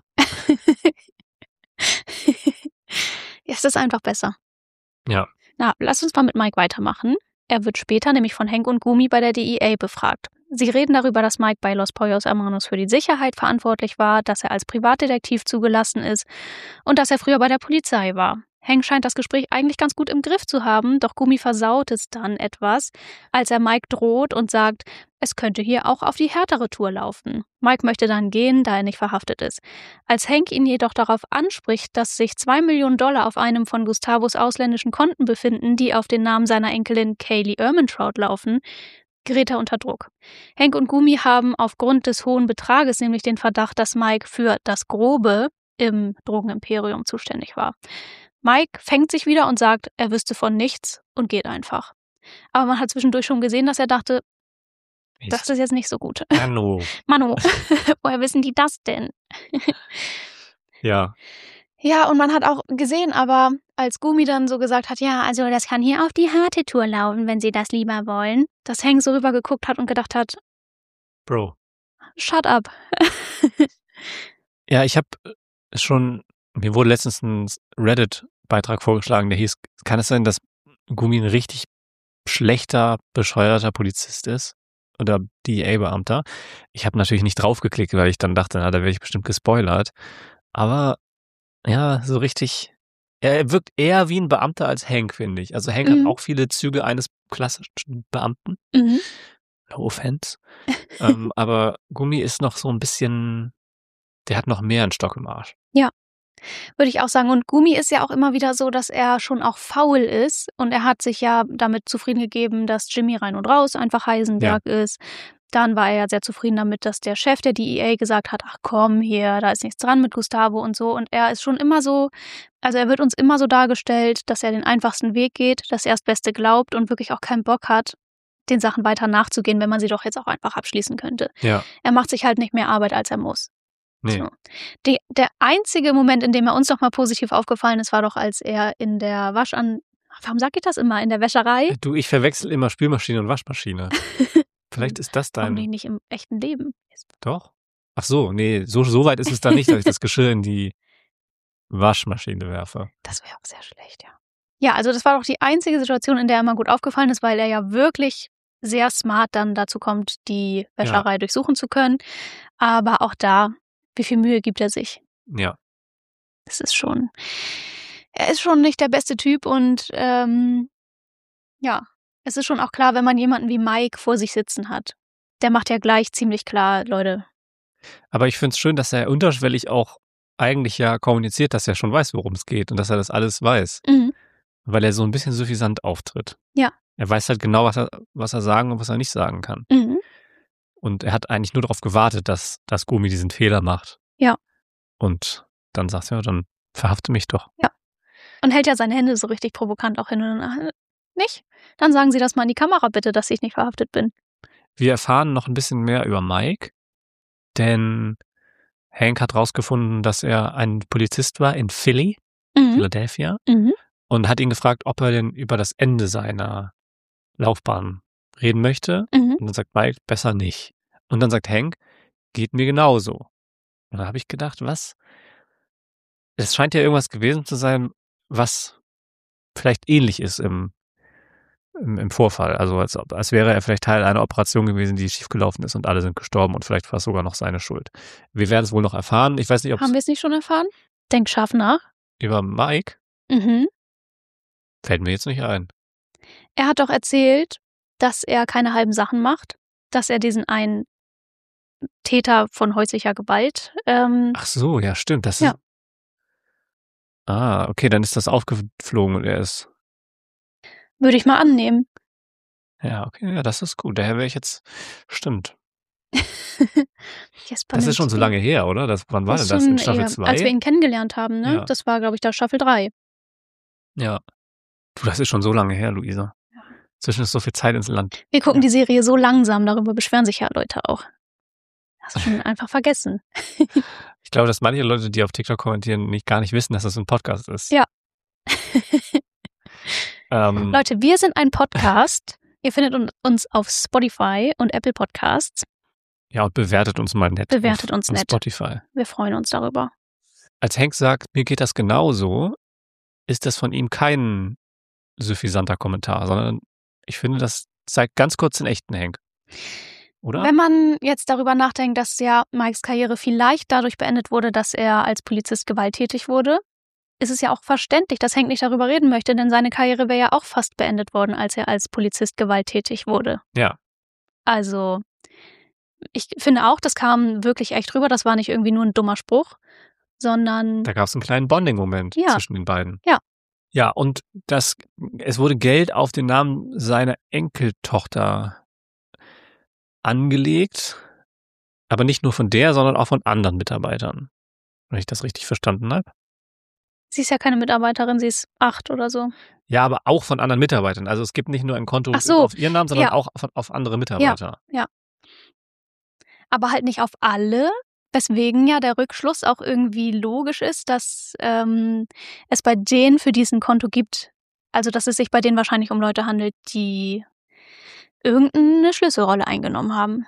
Ja, es ist einfach besser. Ja. Na, lass uns mal mit Mike weitermachen. Er wird später nämlich von Hank und Gumi bei der D E A befragt. Sie reden darüber, dass Mike bei Los Pollos Hermanos für die Sicherheit verantwortlich war, dass er als Privatdetektiv zugelassen ist und dass er früher bei der Polizei war. Hank scheint das Gespräch eigentlich ganz gut im Griff zu haben, doch Gumi versaut es dann etwas, als er Mike droht und sagt, es könnte hier auch auf die härtere Tour laufen. Mike möchte dann gehen, da er nicht verhaftet ist. Als Hank ihn jedoch darauf anspricht, dass sich zwei Millionen Dollar auf einem von Gustavos ausländischen Konten befinden, die auf den Namen seiner Enkelin Kaylee Ehrmantraut laufen, gerät er unter Druck. Hank und Gumi haben aufgrund des hohen Betrages nämlich den Verdacht, dass Mike für das Grobe im Drogenimperium zuständig war. Mike fängt sich wieder und sagt, er wüsste von nichts und geht einfach. Aber man hat zwischendurch schon gesehen, dass er dachte, das ist jetzt nicht so gut. Manu. Manu, woher wissen die das denn? Ja. Ja, und man hat auch gesehen, aber als Gumi dann so gesagt hat, ja, also das kann hier auf die harte Tour laufen, wenn sie das lieber wollen, dass Hank so rüber geguckt hat und gedacht hat, Bro. Shut up. Ja, ich habe schon, mir wurde letztens ein Reddit-Beitrag vorgeschlagen, der hieß, kann es sein, dass Gumi ein richtig schlechter, bescheuerter Polizist ist? Oder D E A-Beamter? Ich habe natürlich nicht draufgeklickt, weil ich dann dachte, na, da werde ich bestimmt gespoilert. Aber ja, so richtig, er wirkt eher wie ein Beamter als Hank, finde ich. Also Hank Mhm. hat auch viele Züge eines klassischen Beamten. Mhm. No offense. ähm, aber Gumi ist noch so ein bisschen, der hat noch mehr einen Stock im Arsch. Würde ich auch sagen. Und Gumi ist ja auch immer wieder so, dass er schon auch faul ist. Und er hat sich ja damit zufrieden gegeben, dass Jimmy rein und raus einfach Heisenberg ist. Dann war er ja sehr zufrieden damit, dass der Chef der D E A gesagt hat, ach komm hier, da ist nichts dran mit Gustavo und so. Und er ist schon immer so, also er wird uns immer so dargestellt, dass er den einfachsten Weg geht, dass er das Beste glaubt und wirklich auch keinen Bock hat, den Sachen weiter nachzugehen, wenn man sie doch jetzt auch einfach abschließen könnte. Ja, Er macht sich halt nicht mehr Arbeit, als er muss. nee. So. Die, der einzige Moment, in dem er uns noch mal positiv aufgefallen ist, war doch, als er in der Waschan... Warum sag ich das immer? In der Wäscherei? Du, ich verwechsel immer Spülmaschine und Waschmaschine. Vielleicht ist das Warum dein... nicht im echten Leben? Doch? Ach so, nee, so, so weit ist es dann nicht, dass ich das Geschirr in die Waschmaschine werfe. Das wäre auch sehr schlecht, ja. Ja, also das war doch die einzige Situation, in der er mal gut aufgefallen ist, weil er ja wirklich sehr smart dann dazu kommt, die Wäscherei durchsuchen zu können. Aber auch da, wie viel Mühe gibt er sich? Ja, Es ist schon, er ist schon nicht der beste Typ und ähm, ja, es ist schon auch klar, wenn man jemanden wie Mike vor sich sitzen hat. Der macht ja gleich ziemlich klar, Leute. aber ich finde es schön, dass er unterschwellig auch eigentlich ja kommuniziert, dass er schon weiß, worum es geht und dass er das alles weiß, Mhm. weil er so ein bisschen suffisant auftritt. Ja. Er weiß halt genau, was er, was er sagen und was er nicht sagen kann. Mhm. Und er hat eigentlich nur darauf gewartet, dass, dass Gumi diesen Fehler macht. Ja. Und dann sagt er, ja, dann verhafte mich doch. Und hält ja seine Hände so richtig provokant auch hin und dann, äh, nicht? Dann sagen Sie das mal in die Kamera bitte, dass ich nicht verhaftet bin. Wir erfahren noch ein bisschen mehr über Mike, denn Hank hat rausgefunden, dass er ein Polizist war in Philly, Mhm. Philadelphia, Mhm. und hat ihn gefragt, ob er denn über das Ende seiner Laufbahn reden möchte. Mhm. Und dann sagt Mike, besser nicht. Und dann sagt Hank, geht mir genauso. Und dann habe ich gedacht, was? Es scheint ja irgendwas gewesen zu sein, was vielleicht ähnlich ist im, im, im Vorfall. Also als, ob- als wäre er vielleicht Teil einer Operation gewesen, die schiefgelaufen ist und alle sind gestorben und vielleicht war es sogar noch seine Schuld. Wir werden es wohl noch erfahren. Ich weiß nicht, ob Haben es wir es nicht schon erfahren? Denk scharf nach. über Mike Mhm. fällt mir jetzt nicht ein. Er hat doch erzählt, dass er keine halben Sachen macht, dass er diesen einen Täter von häuslicher Gewalt, ähm, Ach so, ja, stimmt. Das Ja. ist. Ah, okay, dann ist das aufgeflogen und er ist. würde ich mal annehmen. Ja, okay, ja, das ist gut. Daher wäre ich jetzt. Stimmt. Jesper Das ist nimmt schon so die- lange her, oder? Das, wann war Das denn ist das? In schon Staffel eher- zwei? Als wir ihn kennengelernt haben, ne? Ja. Das war, glaube ich, da Staffel drei. Ja. Du, das ist schon so lange her, Luisa. Zwischen ist so viel Zeit ins Land. Wir gucken Ja. die Serie so langsam, darüber beschweren sich ja Leute auch. Hast du schon einfach vergessen. Ich glaube, dass manche Leute, die auf TikTok kommentieren, nicht gar nicht wissen, dass das ein Podcast ist. Ja. Ähm, Leute, wir sind ein Podcast. Ihr findet un- uns auf Spotify und Apple Podcasts. ja, und bewertet uns mal nett. Bewertet auf, uns auf nett. Spotify. Wir freuen uns darüber. Als Hank sagt, mir geht das genauso, ist das von ihm kein suffisanter Kommentar, sondern ich finde, das zeigt ganz kurz den echten Hank. oder? Wenn man jetzt darüber nachdenkt, dass ja Mikes Karriere vielleicht dadurch beendet wurde, dass er als Polizist gewalttätig wurde, ist es ja auch verständlich, dass Hank nicht darüber reden möchte, denn seine Karriere wäre ja auch fast beendet worden, als er als Polizist gewalttätig wurde. Ja. Also, ich finde auch, das kam wirklich echt rüber. Das war nicht irgendwie nur ein dummer Spruch, sondern Da gab es einen kleinen Bonding-Moment Ja. zwischen den beiden. Ja. Ja, und das, es wurde Geld auf den Namen seiner Enkeltochter angelegt, aber nicht nur von der, sondern auch von anderen Mitarbeitern. Wenn ich das richtig verstanden habe. sie ist ja keine Mitarbeiterin, sie ist acht oder so. Ja, aber auch von anderen Mitarbeitern. Also es gibt nicht nur ein Konto Ach so, auf ihren Namen, sondern ja. auch von, auf andere Mitarbeiter. Aber halt nicht auf alle, weswegen ja der Rückschluss auch irgendwie logisch ist, dass ähm, es bei denen für diesen Konto gibt, also dass es sich bei denen wahrscheinlich um Leute handelt, die irgendeine Schlüsselrolle eingenommen haben.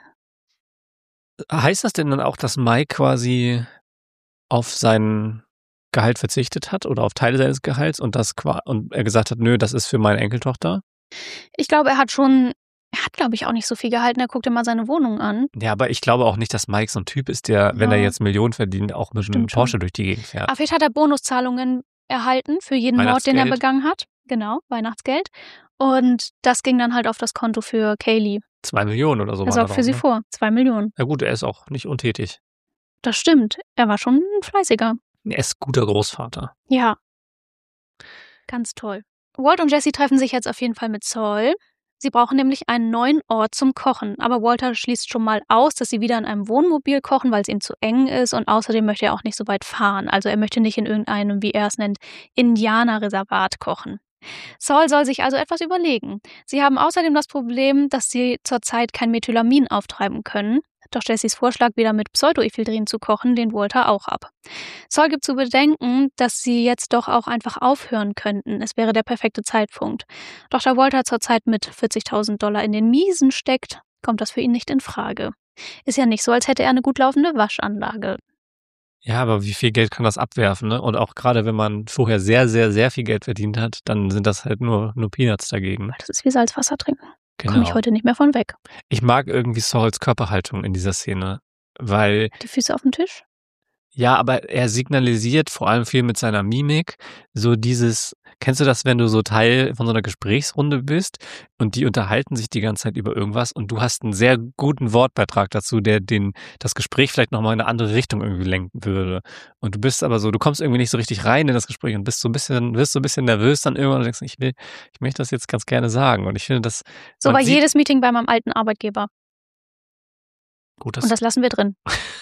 Heißt das denn dann auch, dass Mike quasi auf sein Gehalt verzichtet hat oder auf Teile seines Gehalts und das qua- und er gesagt hat, nö, das ist für meine Enkeltochter? Ich glaube, er hat schon, er hat, glaube ich, auch nicht so viel gehalten. Er guckt immer seine Wohnung an. Ja, aber ich glaube auch nicht, dass Mike so ein Typ ist, der, wenn Ja. er jetzt Millionen verdient, auch mit einem Stimmt schon. Porsche durch die Gegend fährt. Aber vielleicht hat er Bonuszahlungen erhalten für jeden Mord, den er Weihnachtsgeld. begangen hat. Genau, Weihnachtsgeld. Und das ging dann halt auf das Konto für Kaylee. Zwei Millionen oder so. Er waren sorgt da für drauf, sie ne? vor. Zwei Millionen. Ja gut, er ist auch nicht untätig. Das stimmt. Er war schon ein fleißiger. Er ist guter Großvater. Ja. Ganz toll. Walt und Jesse treffen sich jetzt auf jeden Fall mit Saul. Sie brauchen nämlich einen neuen Ort zum Kochen. Aber Walter schließt schon mal aus, dass sie wieder in einem Wohnmobil kochen, weil es ihm zu eng ist. Und außerdem möchte er auch nicht so weit fahren. Also er möchte nicht in irgendeinem, wie er es nennt, Indianerreservat kochen. Saul soll sich also etwas überlegen. Sie haben außerdem das Problem, dass sie zurzeit kein Methylamin auftreiben können. Doch Jessys Vorschlag, wieder mit Pseudoephedrin zu kochen, lehnt Walter auch ab. Saul gibt zu bedenken, dass sie jetzt doch auch einfach aufhören könnten. Es wäre der perfekte Zeitpunkt. Doch da Walter zurzeit mit vierzigtausend Dollar in den Miesen steckt, kommt das für ihn nicht in Frage. Ist ja nicht so, als hätte er eine gut laufende Waschanlage. Ja, aber wie viel Geld kann das abwerfen, ne? Und auch gerade wenn man vorher sehr, sehr, sehr viel Geld verdient hat, dann sind das halt nur, nur Peanuts dagegen. Das ist wie Salzwasser trinken. Genau. Komme ich heute nicht mehr von weg. Ich mag irgendwie Sauls Körperhaltung in dieser Szene, weil, Die Füße auf dem Tisch? ja, aber er signalisiert vor allem viel mit seiner Mimik so dieses, kennst du das, wenn du so Teil von so einer Gesprächsrunde bist und die unterhalten sich die ganze Zeit über irgendwas und du hast einen sehr guten Wortbeitrag dazu, der den das Gespräch vielleicht nochmal in eine andere Richtung irgendwie lenken würde. Und du bist aber so, du kommst irgendwie nicht so richtig rein in das Gespräch und bist so ein bisschen, wirst so ein bisschen nervös dann irgendwann und denkst, ich will, ich möchte das jetzt ganz gerne sagen. Und ich finde das, So man war sieht- jedes Meeting bei meinem alten Arbeitgeber. gut, das, Und das lassen wir drin.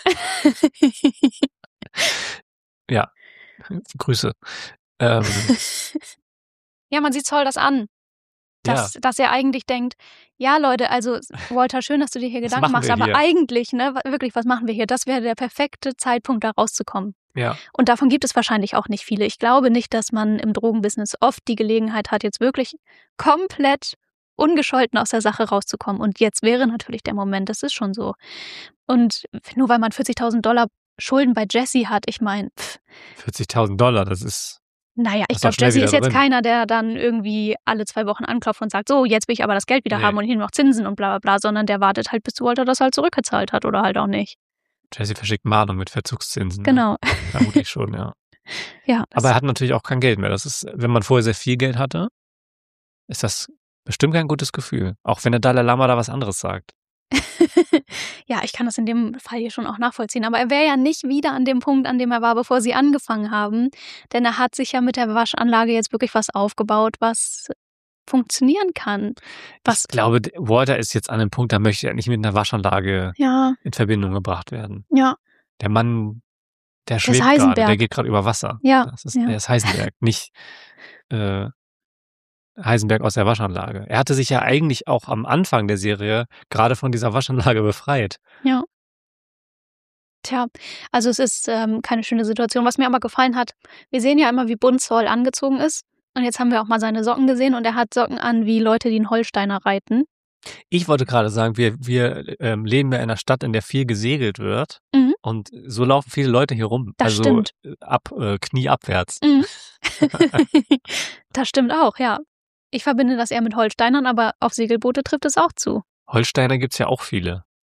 ja, Grüße. Ähm, Ja, man sieht Saul das an. Dass, dass er eigentlich denkt, ja Leute, also Walter, schön, dass du dir hier Was Gedanken machen machst, wir aber hier? eigentlich, ne, wa- wirklich, was machen wir hier? Das wäre der perfekte Zeitpunkt, da rauszukommen. ja. Und davon gibt es wahrscheinlich auch nicht viele. Ich glaube nicht, dass man im Drogenbusiness oft die Gelegenheit hat, jetzt wirklich komplett ungescholten aus der Sache rauszukommen. Und jetzt wäre natürlich der Moment, das ist schon so. Und nur weil man vierzigtausend Dollar Schulden bei Jesse hat, ich meine, vierzigtausend Dollar, das ist, naja, ich Ist doch glaube, schnell Jesse wieder ist jetzt drin. keiner, der dann irgendwie alle zwei Wochen anklopft und sagt, so, jetzt will ich aber das Geld wieder Nee. haben und hier noch Zinsen und bla bla bla, sondern der wartet halt, bis Walter das halt zurückgezahlt hat oder halt auch nicht. Jesse verschickt Mahnung mit Verzugszinsen. Genau. Ne? Vermutlich schon, ja. Ja. Aber er hat natürlich auch kein Geld mehr. Das ist, wenn man vorher sehr viel Geld hatte, ist das bestimmt kein gutes Gefühl. Auch wenn der Dalai Lama da was anderes sagt. Ja, ich kann das in dem Fall hier schon auch nachvollziehen. Aber er wäre ja nicht wieder an dem Punkt, an dem er war, bevor sie angefangen haben. Denn er hat sich ja mit der Waschanlage jetzt wirklich was aufgebaut, was funktionieren kann. Was, Ich glaube, Walter ist jetzt an einem Punkt, da möchte er nicht mit einer Waschanlage ja, in Verbindung gebracht werden. ja, Der Mann, der ist schwebt gerade, Heisenberg. der geht gerade über Wasser. Ja, Das ist, ja. Der ist Heisenberg, nicht äh, Heisenberg aus der Waschanlage. Er hatte sich ja eigentlich auch am Anfang der Serie gerade von dieser Waschanlage befreit. ja. Tja, also es ist ähm, keine schöne Situation. Was mir aber gefallen hat, wir sehen ja immer, wie bunt Saul angezogen ist. Und jetzt haben wir auch mal seine Socken gesehen und er hat Socken an wie Leute, die einen Holsteiner reiten. Ich wollte gerade sagen, wir, wir ähm, leben ja in einer Stadt, in der viel gesegelt wird. Mhm. Und so laufen viele Leute hier rum. Das also stimmt. äh, ab, äh, knieabwärts. Mhm. Das stimmt auch, ja. Ich verbinde das eher mit Holsteinern, aber auf Segelboote trifft es auch zu. Holsteiner gibt's ja auch viele.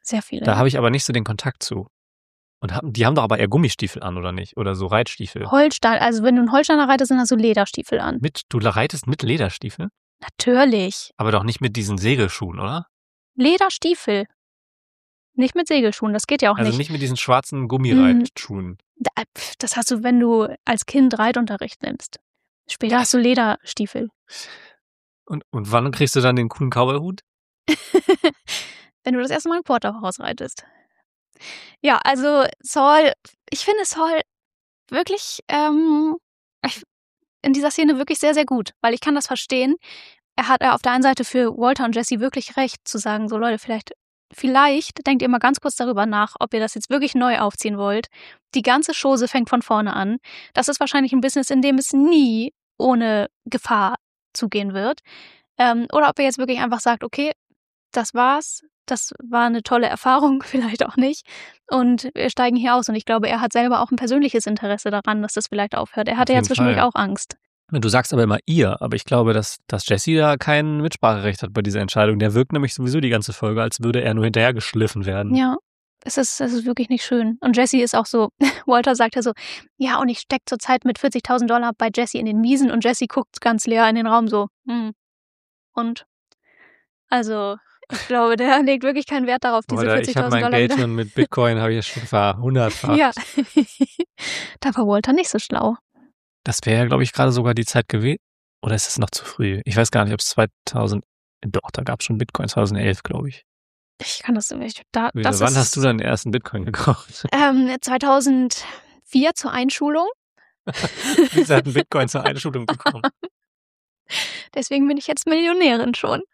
Sehr viele. Da habe ich aber nicht so den Kontakt zu. Und haben, die haben doch aber eher Gummistiefel an, oder nicht? Oder so Reitstiefel. Holstein, also wenn du einen Holsteiner reitest, sind da so Lederstiefel an. Mit, du reitest mit Lederstiefel? Natürlich. Aber doch nicht mit diesen Segelschuhen, oder? Lederstiefel. Nicht mit Segelschuhen, das geht ja auch Also nicht. nicht mit diesen schwarzen Gummireitschuhen. Da- pf, Das hast du, wenn du als Kind Reitunterricht nimmst. Später hast du Lederstiefel. Und, und wann kriegst du dann den coolen Cowboyhut? Wenn du das erste Mal im Porterhouse reitest. Ja, also Saul, ich finde Saul wirklich ähm, ich- in dieser Szene wirklich sehr, sehr gut, weil ich kann das verstehen. Er hat er auf der einen Seite für Walter und Jesse wirklich recht, zu sagen, so Leute, vielleicht, vielleicht denkt ihr mal ganz kurz darüber nach, ob ihr das jetzt wirklich neu aufziehen wollt. Die ganze Chose fängt von vorne an. Das ist wahrscheinlich ein Business, in dem es nie ohne Gefahr zugehen wird. Ähm, oder ob ihr jetzt wirklich einfach sagt, okay, das war's, das war eine tolle Erfahrung, vielleicht auch nicht. Und wir steigen hier aus. Und ich glaube, er hat selber auch ein persönliches Interesse daran, dass das vielleicht aufhört. Er hatte Auf ja jeden zwischendurch Fall. auch Angst. Du sagst aber immer ihr, aber ich glaube, dass, dass Jesse da kein Mitspracherecht hat bei dieser Entscheidung. Der wirkt nämlich sowieso die ganze Folge, als würde er nur hinterher geschliffen werden. Ja, es ist, es ist wirklich nicht schön. Und Jesse ist auch so, Walter sagt ja so, ja, und ich stecke zurzeit mit vierzigtausend Dollar bei Jesse in den Miesen. Und Jesse guckt ganz leer in den Raum so, hm. Und? Also, ich glaube, der legt wirklich keinen Wert darauf, diese Oder ich habe vierzigtausend mein Dollar Geld wieder. schon mit Bitcoin, habe ich ja schon verhundertfacht. Ja, da war Walter nicht so schlau. Das wäre ja, glaube ich, gerade sogar die Zeit gewesen. Oder ist es noch zu früh? Ich weiß gar nicht, ob es zweitausend... Doch, da gab es schon Bitcoin, zweitausendelf, glaube ich. Ich kann das nicht. Da, Wieso, das wann ist, hast du deinen ersten Bitcoin gekauft? Ähm, zweitausendvier zur Einschulung. Lisa hat einen Bitcoin zur Einschulung bekommen. Deswegen bin ich jetzt Millionärin schon.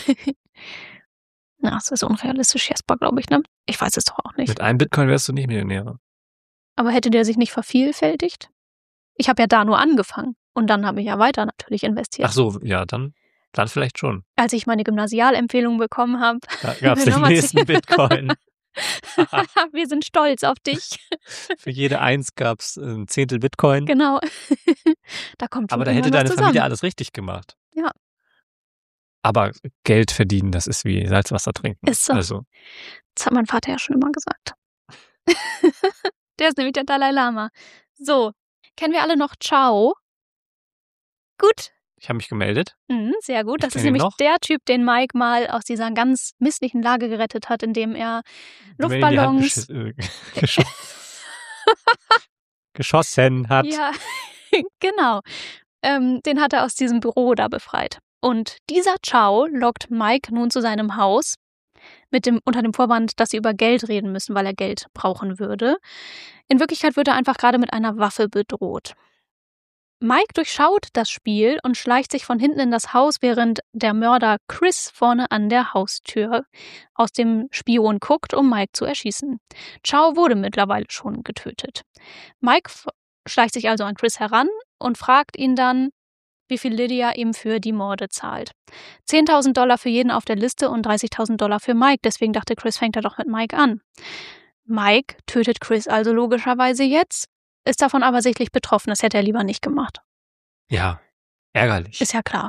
Na, das ist unrealistisch, Jesper, glaube ich, ne? Ich weiß es doch auch nicht. Mit einem Bitcoin wärst du nicht Millionäre. Aber hätte der sich nicht vervielfältigt? Ich habe ja da nur angefangen. Und dann habe ich ja weiter natürlich investiert. Ach so, ja, dann, dann vielleicht schon. Als ich meine Gymnasialempfehlung bekommen habe. Da gab es den Nummer nächsten zehn. Bitcoin. Wir sind stolz auf dich. Für jede Eins gab es ein Zehntel Bitcoin. Genau. Da kommt schon Aber da hätte irgendwann deine was Familie zusammen. alles richtig gemacht. Ja. Aber Geld verdienen, das ist wie Salzwasser trinken. Ist so. Also, Das hat mein Vater ja schon immer gesagt. Der ist nämlich der Dalai Lama. So, kennen wir alle noch Ciao? Gut. ich habe mich gemeldet. Mhm, sehr gut. Ich Das ist kenn ihn nämlich noch. der Typ, den Mike mal aus dieser ganz misslichen Lage gerettet hat, indem er Wenn er in die Hand Luftballons. geschiss- äh, geschossen, geschossen hat. Ja, genau. Ähm, den hat er aus diesem Büro da befreit. Und dieser Ciao lockt Mike nun zu seinem Haus mit dem, unter dem Vorwand, dass sie über Geld reden müssen, weil er Geld brauchen würde. In Wirklichkeit wird er einfach gerade mit einer Waffe bedroht. Mike durchschaut das Spiel und schleicht sich von hinten in das Haus, während der Mörder Chris vorne an der Haustür aus dem Spion guckt, um Mike zu erschießen. Ciao wurde mittlerweile schon getötet. Mike f- schleicht sich also an Chris heran und fragt ihn dann, wie viel Lydia ihm für die Morde zahlt. zehntausend Dollar für jeden auf der Liste und dreißigtausend Dollar für Mike. Deswegen dachte Chris, fängt er doch mit Mike an. Mike tötet Chris also logischerweise jetzt, ist davon aber sichtlich betroffen. Das hätte er lieber nicht gemacht. Ja, ärgerlich. Ist ja klar.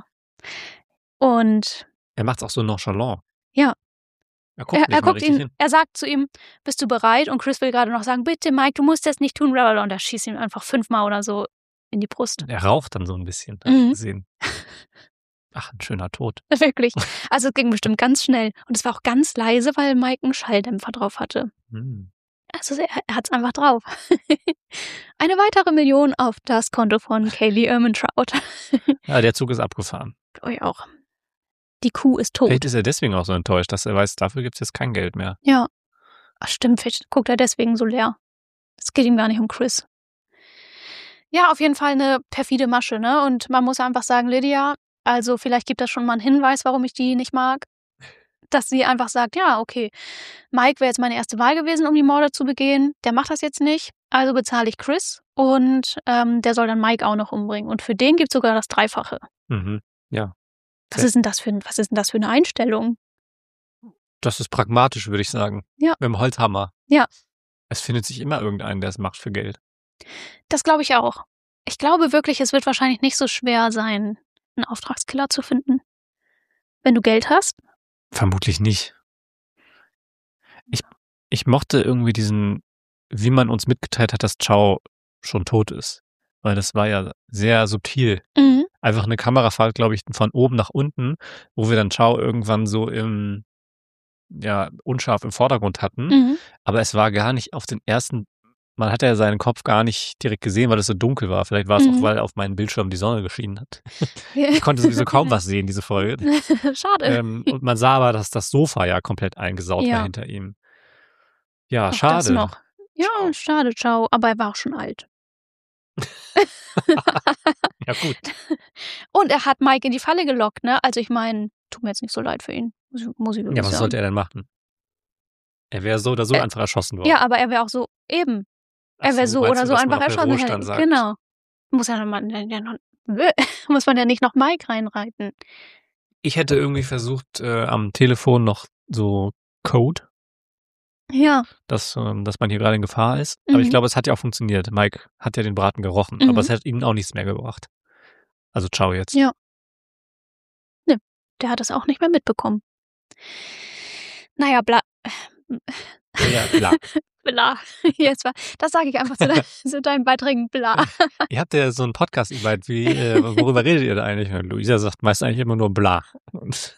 Und Er macht es auch so nonchalant. Ja. Er guckt, er, nicht er mal guckt richtig ihn, hin. er sagt zu ihm, bist du bereit? Und Chris will gerade noch sagen, bitte Mike, du musst das nicht tun. Blablabla. Und er schießt ihm einfach fünfmal oder so in die Brust. Er raucht dann so ein bisschen, hab Mhm. ich gesehen. Ach, ein schöner Tod. Wirklich. Also es ging bestimmt ganz schnell. Und es war auch ganz leise, weil Mike einen Schalldämpfer drauf hatte. Hm. Also er, er hat's einfach drauf. Eine weitere Million auf das Konto von Kaylee Ehrmantraut. Ja, der Zug ist abgefahren. Euch auch. Die Kuh ist tot. Vielleicht ist er deswegen auch so enttäuscht, dass er weiß, dafür gibt es jetzt kein Geld mehr. Ja. Ach, stimmt, vielleicht guckt er deswegen so leer. Es geht ihm gar nicht um Chris. Ja, auf jeden Fall eine perfide Masche, ne? Und man muss einfach sagen, Lydia, also vielleicht gibt das schon mal einen Hinweis, warum ich die nicht mag. Dass sie einfach sagt, ja, okay, Mike wäre jetzt meine erste Wahl gewesen, um die Morde zu begehen. Der macht das jetzt nicht, also bezahle ich Chris und ähm, der soll dann Mike auch noch umbringen. Und für den gibt es sogar das Dreifache. Mhm. Ja. Was Ja. ist denn das für, ein- was ist denn das für eine Einstellung? Das ist pragmatisch, würde ich sagen. Ja. Mit dem Holzhammer. Ja. Es findet sich immer irgendeinen, der es macht für Geld. Das glaube ich auch. Ich glaube wirklich, es wird wahrscheinlich nicht so schwer sein, einen Auftragskiller zu finden. Wenn du Geld hast. Vermutlich nicht. Ich, ich mochte irgendwie diesen, wie man uns mitgeteilt hat, dass Chow schon tot ist. Weil das war ja sehr subtil. Mhm. Einfach eine Kamerafahrt, glaube ich, von oben nach unten, wo wir dann Chow irgendwann so im, ja, unscharf im Vordergrund hatten. Mhm. Aber es war gar nicht auf den ersten, man hat ja seinen Kopf gar nicht direkt gesehen, weil es so dunkel war. Vielleicht war es Mhm. auch, weil auf meinen Bildschirm die Sonne geschienen hat. Ich konnte sowieso kaum was sehen, diese Folge. Schade. Ähm, und man sah aber, dass das Sofa ja komplett eingesaut war Ja. hinter ihm. Ja, Auch das schade. noch. Ja, Ciao. schade, ciao. Aber er war auch schon alt. Ja, gut. Und er hat Mike in die Falle gelockt, ne? Also ich meine, tut mir jetzt nicht so leid für ihn. Muss ich, muss ich wirklich Ja, was sagen. sollte er denn machen? Er wäre so oder so Äh, einfach erschossen worden. Ja, aber er wäre auch so, eben. Ach Er wäre so, so meinst oder du, so dass man einfach noch der erschossen. Wohlstand sagt? Genau. Muss ja, man, ja noch, muss man ja nicht noch Mike reinreiten. Ich hätte irgendwie versucht, äh, am Telefon noch so Code, Ja. dass, ähm, dass man hier gerade in Gefahr ist. Aber ich Mhm. glaube, es hat ja auch funktioniert. Mike hat ja den Braten gerochen, Mhm. aber es hat ihm auch nichts mehr gebracht. Also ciao jetzt. Ja. Ne, der hat das auch nicht mehr mitbekommen. Naja, bla. Ja, bla. Bla. Jetzt war, das sage ich einfach zu, dein, zu deinen Beiträgen bla. Ihr habt ja so einen Podcast-Invite, wie, äh, worüber redet ihr da eigentlich? Und Luisa sagt meist eigentlich immer nur bla. Und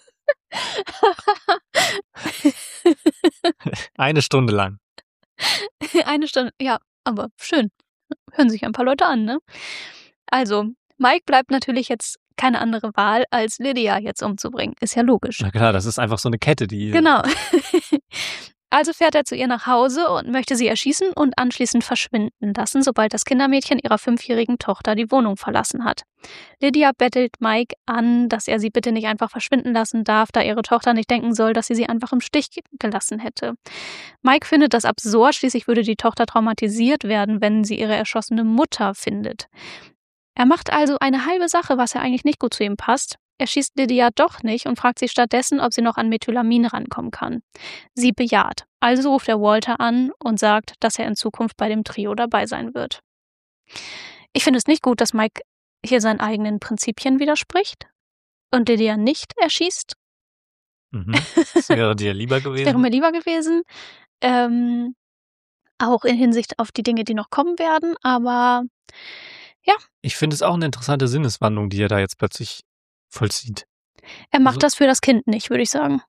eine Stunde lang. Eine Stunde, ja, aber schön. Hören sich ein paar Leute an, ne? Also, Mike bleibt natürlich jetzt keine andere Wahl, als Lydia jetzt umzubringen. Ist ja logisch. Na klar, das ist einfach so eine Kette, die... Genau. Also fährt er zu ihr nach Hause und möchte sie erschießen und anschließend verschwinden lassen, sobald das Kindermädchen ihrer fünfjährigen Tochter die Wohnung verlassen hat. Lydia bettelt Mike an, dass er sie bitte nicht einfach verschwinden lassen darf, da ihre Tochter nicht denken soll, dass sie sie einfach im Stich gelassen hätte. Mike findet das absurd, schließlich würde die Tochter traumatisiert werden, wenn sie ihre erschossene Mutter findet. Er macht also eine halbe Sache, was ja eigentlich nicht gut zu ihm passt. Er schießt Lydia doch nicht und fragt sie stattdessen, ob sie noch an Methylamin rankommen kann. Sie bejaht. Also ruft er Walter an und sagt, dass er in Zukunft bei dem Trio dabei sein wird. Ich finde es nicht gut, dass Mike hier seinen eigenen Prinzipien widerspricht und Lydia nicht erschießt. Mhm. Das wäre dir lieber gewesen. Das wäre mir lieber gewesen. Ähm, auch in Hinsicht auf die Dinge, die noch kommen werden. Aber ja. Ich finde es auch eine interessante Sinneswandlung, die er da jetzt plötzlich vollzieht. Er macht Also, das für das Kind nicht, würde ich sagen.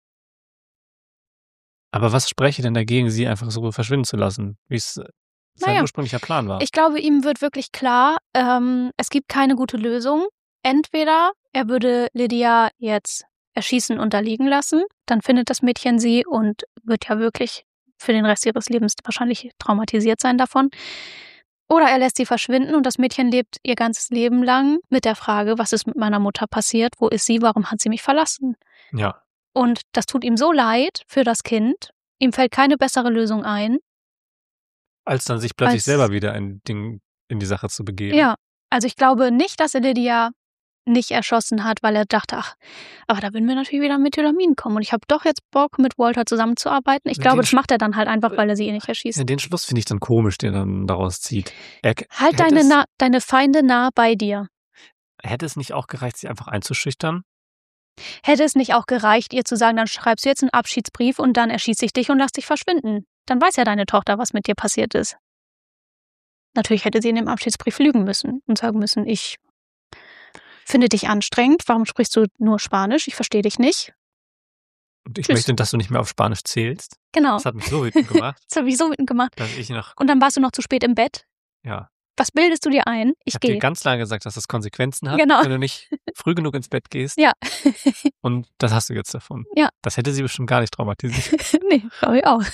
aber was spreche denn dagegen, sie einfach so verschwinden zu lassen, wie es sein Naja, ursprünglicher Plan war? Ich glaube, ihm wird wirklich klar, ähm, es gibt keine gute Lösung. Entweder er würde Lydia jetzt erschießen und da liegen lassen, dann findet das Mädchen sie und wird ja wirklich für den Rest ihres Lebens wahrscheinlich traumatisiert sein davon. Oder er lässt sie verschwinden und das Mädchen lebt ihr ganzes Leben lang mit der Frage, was ist mit meiner Mutter passiert, wo ist sie, warum hat sie mich verlassen? Ja. Und das tut ihm so leid für das Kind, ihm fällt keine bessere Lösung ein. Als dann sich plötzlich Als- selber wieder in, Ding, in die Sache zu begeben. Ja, also ich glaube nicht, dass er Lydia nicht erschossen hat, weil er dachte, ach, aber da würden wir natürlich wieder mit Methylamin kommen und ich habe doch jetzt Bock, mit Walter zusammenzuarbeiten. Ich Den glaube, das Sch- macht er dann halt einfach, weil er sie eh nicht erschießt. Ja, den Schluss finde ich dann komisch, den er dann daraus zieht. Er, Halt hätte, deine, es, nah, deine Feinde nah bei dir. hätte es nicht auch gereicht, sie einfach einzuschüchtern? Hätte es nicht auch gereicht, ihr zu sagen, dann schreibst du jetzt einen Abschiedsbrief und dann erschieße ich dich und lass dich verschwinden. Dann weiß ja deine Tochter, was mit dir passiert ist. Natürlich hätte sie in dem Abschiedsbrief lügen müssen und sagen müssen, ich finde dich anstrengend, warum sprichst du nur Spanisch? Ich verstehe dich nicht. Und ich Tschüss. möchte, dass du nicht mehr auf Spanisch zählst. Genau. Das hat mich so wütend gemacht, Das habe ich so wütend gemacht. dass ich noch, Und dann warst du noch zu spät im Bett. ja, Was bildest du dir ein? ich Ich habe dir gehe. ganz lange gesagt, dass das Konsequenzen hat, Genau. wenn du nicht früh genug ins Bett gehst. Ja. Und das hast du jetzt davon. Ja. Das hätte sie bestimmt gar nicht traumatisiert. Nee, glaube ich auch.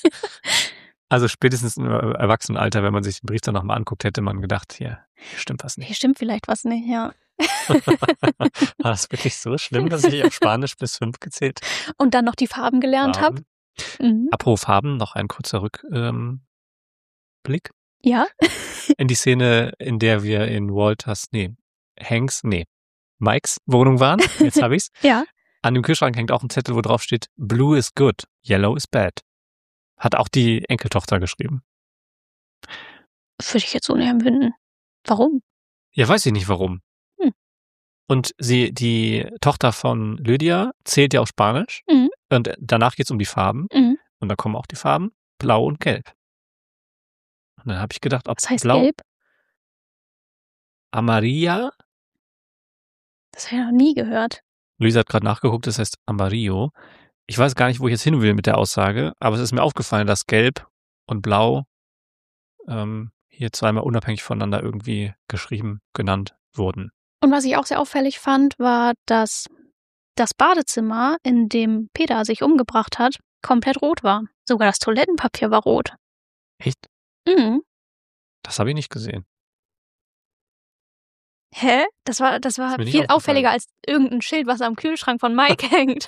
Also spätestens im Erwachsenenalter, wenn man sich den Brief dann nochmal anguckt, hätte man gedacht, hier, hier stimmt was nicht. Hier stimmt vielleicht was nicht, ja. War das wirklich so schlimm, dass ich auf Spanisch bis fünf gezählt Und dann noch die Farben gelernt habe. habe? Mhm. Apropos Farben, noch ein kurzer Rückblick ähm, Blick Ja. in die Szene, in der wir in Walters, nee, Hanks, nee, Mikes Wohnung waren. Jetzt habe ich's. Ja. An dem Kühlschrank hängt auch ein Zettel, wo drauf steht, Blue is good, Yellow is bad. Hat auch die Enkeltochter geschrieben. Würde ich jetzt so nicht empfinden. Warum? Ja, weiß ich nicht warum. Hm. Und sie, die Tochter von Lydia zählt ja auf Spanisch. Mhm. Und danach geht's um die Farben. Mhm. Und da kommen auch die Farben. blau und gelb. Und dann habe ich gedacht, ob Was heißt blau, gelb? Amarilla. Das habe ich noch nie gehört. Luisa hat gerade nachgeguckt, das heißt Amarillo. Ich weiß gar nicht, wo ich jetzt hin will mit der Aussage, aber es ist mir aufgefallen, dass gelb und blau ähm, hier zweimal unabhängig voneinander irgendwie geschrieben, genannt wurden. Und was ich auch sehr auffällig fand, war, dass das Badezimmer, in dem Peter sich umgebracht hat, komplett rot war. Sogar das Toilettenpapier war rot. Echt? Mhm. Das habe ich nicht gesehen. Hä? Das war, das Ist war mir nicht viel aufgefallen. auffälliger als irgendein Schild, was am Kühlschrank von Mike hängt.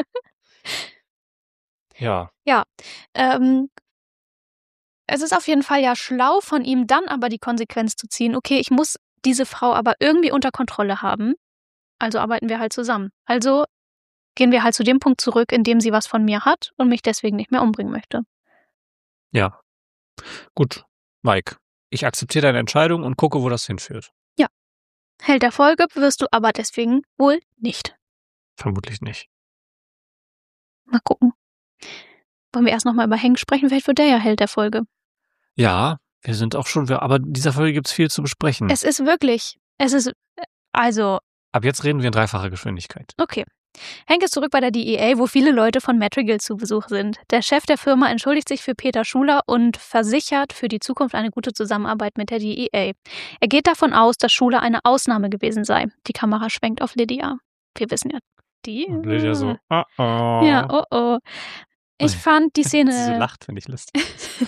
Ja. Ja. Ähm, es ist auf jeden Fall ja schlau von ihm, dann aber die Konsequenz zu ziehen. Okay, ich muss diese Frau aber irgendwie unter Kontrolle haben. Also arbeiten wir halt zusammen. Also gehen wir halt zu dem Punkt zurück, in dem sie was von mir hat und mich deswegen nicht mehr umbringen möchte. Ja. Gut, Mike. Ich akzeptiere deine Entscheidung und gucke, wo das hinführt. Held der Folge wirst du aber deswegen wohl nicht. Vermutlich nicht. Mal gucken. Wollen wir erst nochmal über Hank sprechen? Vielleicht wird der ja Held der Folge. Ja, wir sind auch schon, aber in dieser Folge gibt es viel zu besprechen. Es ist wirklich, es ist, also, Ab jetzt reden wir in dreifacher Geschwindigkeit. okay. Hank ist zurück bei der D E A, wo viele Leute von Madrigal zu Besuch sind. Der Chef der Firma entschuldigt sich für Peter Schuler und versichert für die Zukunft eine gute Zusammenarbeit mit der D E A. Er geht davon aus, dass Schuler eine Ausnahme gewesen sei. Die Kamera schwenkt auf Lydia. Wir wissen ja, die... Und Lydia so, oh oh. Ja, oh oh. Ich fand die Szene... Sie so lacht, finde ich lustig.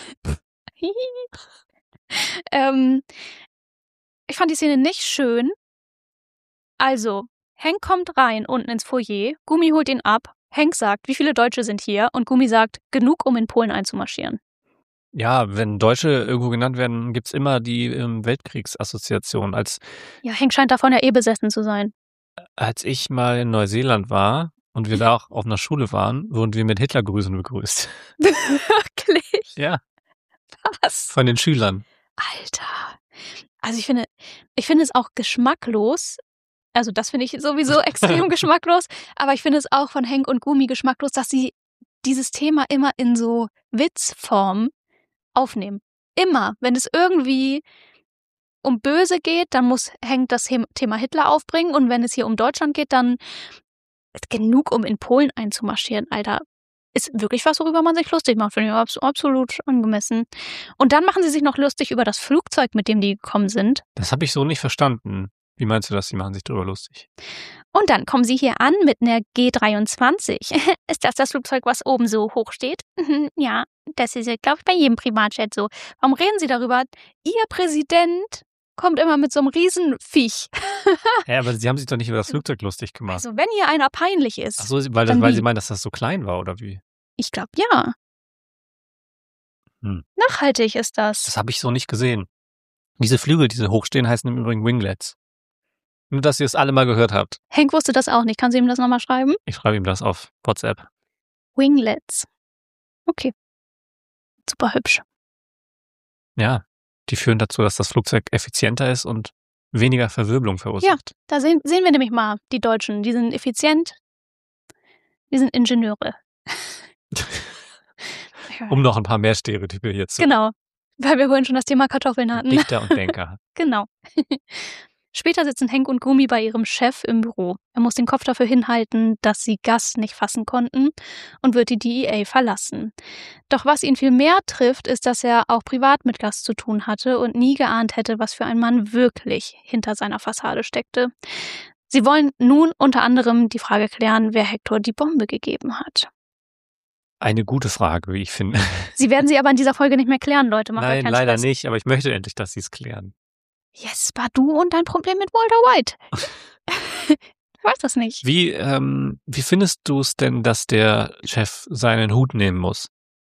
ähm, ich fand die Szene nicht schön. Also, Hank kommt rein unten ins Foyer, Gummi holt ihn ab, Hank sagt, wie viele Deutsche sind hier? Und Gummi sagt, genug, um in Polen einzumarschieren. Ja, wenn Deutsche irgendwo genannt werden, gibt's immer die ähm, Weltkriegsassoziation. Als, Ja, Hank scheint davon ja eh besessen zu sein. als ich mal in Neuseeland war und wir da auch auf einer Schule waren, wurden wir mit Hitlergrüßen begrüßt. Wirklich? Ja, Was? von den Schülern. Alter. Also ich finde, ich finde es auch geschmacklos. Also das finde ich sowieso extrem geschmacklos. Aber ich finde es auch von Hank und Gummi geschmacklos, dass sie dieses Thema immer in so Witzform aufnehmen. Immer. Wenn es irgendwie um Böse geht, dann muss Hank das Thema Hitler aufbringen. Und wenn es hier um Deutschland geht, dann genug, um in Polen einzumarschieren. Alter, ist wirklich was, worüber man sich lustig macht. Finde ich absolut angemessen. Und dann machen sie sich noch lustig über das Flugzeug, mit dem die gekommen sind. Das habe ich so nicht verstanden. Wie meinst du das? Sie machen sich darüber lustig. Und dann kommen sie hier an mit einer G dreiundzwanzig. Ist das das Flugzeug, was oben so hoch steht? Ja, das ist ja, glaube ich, bei jedem Privatjet so. Warum reden sie darüber? Ihr Präsident kommt immer mit so einem Riesenviech. Ja, aber sie haben sich doch nicht über das Flugzeug lustig gemacht. Also wenn hier einer peinlich ist. Ach so, weil, das, dann weil wie? sie meinen, dass das so klein war, oder wie? Ich glaube, ja. Hm. Nachhaltig ist das. Das habe ich so nicht gesehen. Diese Flügel, die so hochstehen, heißen im Übrigen Winglets. Nur, dass ihr es alle mal gehört habt. Hank wusste das auch nicht. Kannst du ihm das nochmal schreiben? Ich schreibe ihm das auf WhatsApp. Winglets. Okay. Super hübsch. Ja, die führen dazu, dass das Flugzeug effizienter ist und weniger Verwirbelung verursacht. Da sehen, sehen wir nämlich mal die Deutschen. Die sind effizient. Die sind Ingenieure. Um noch ein paar mehr Stereotype hier zu. Genau. Weil wir vorhin schon das Thema Kartoffeln hatten. Dichter und Denker. Genau. Später sitzen Hank und Gummi bei ihrem Chef im Büro. Er muss den Kopf dafür hinhalten, dass sie Gus nicht fassen konnten und wird die D E A verlassen. Doch was ihn viel mehr trifft, ist, dass er auch privat mit Gus zu tun hatte und nie geahnt hätte, was für ein Mann wirklich hinter seiner Fassade steckte. Sie wollen nun unter anderem die Frage klären, wer Hector die Bombe gegeben hat. Eine gute Frage, wie ich finde. Sie werden sie aber in dieser Folge nicht mehr klären, Leute. Macht euch Nein, keinen leider Stress. nicht, aber ich möchte endlich, dass sie es klären. Yes, war du und dein Problem mit Walter White. Ich weiß das nicht. Wie, ähm, wie findest du es denn, dass der Chef seinen Hut nehmen muss?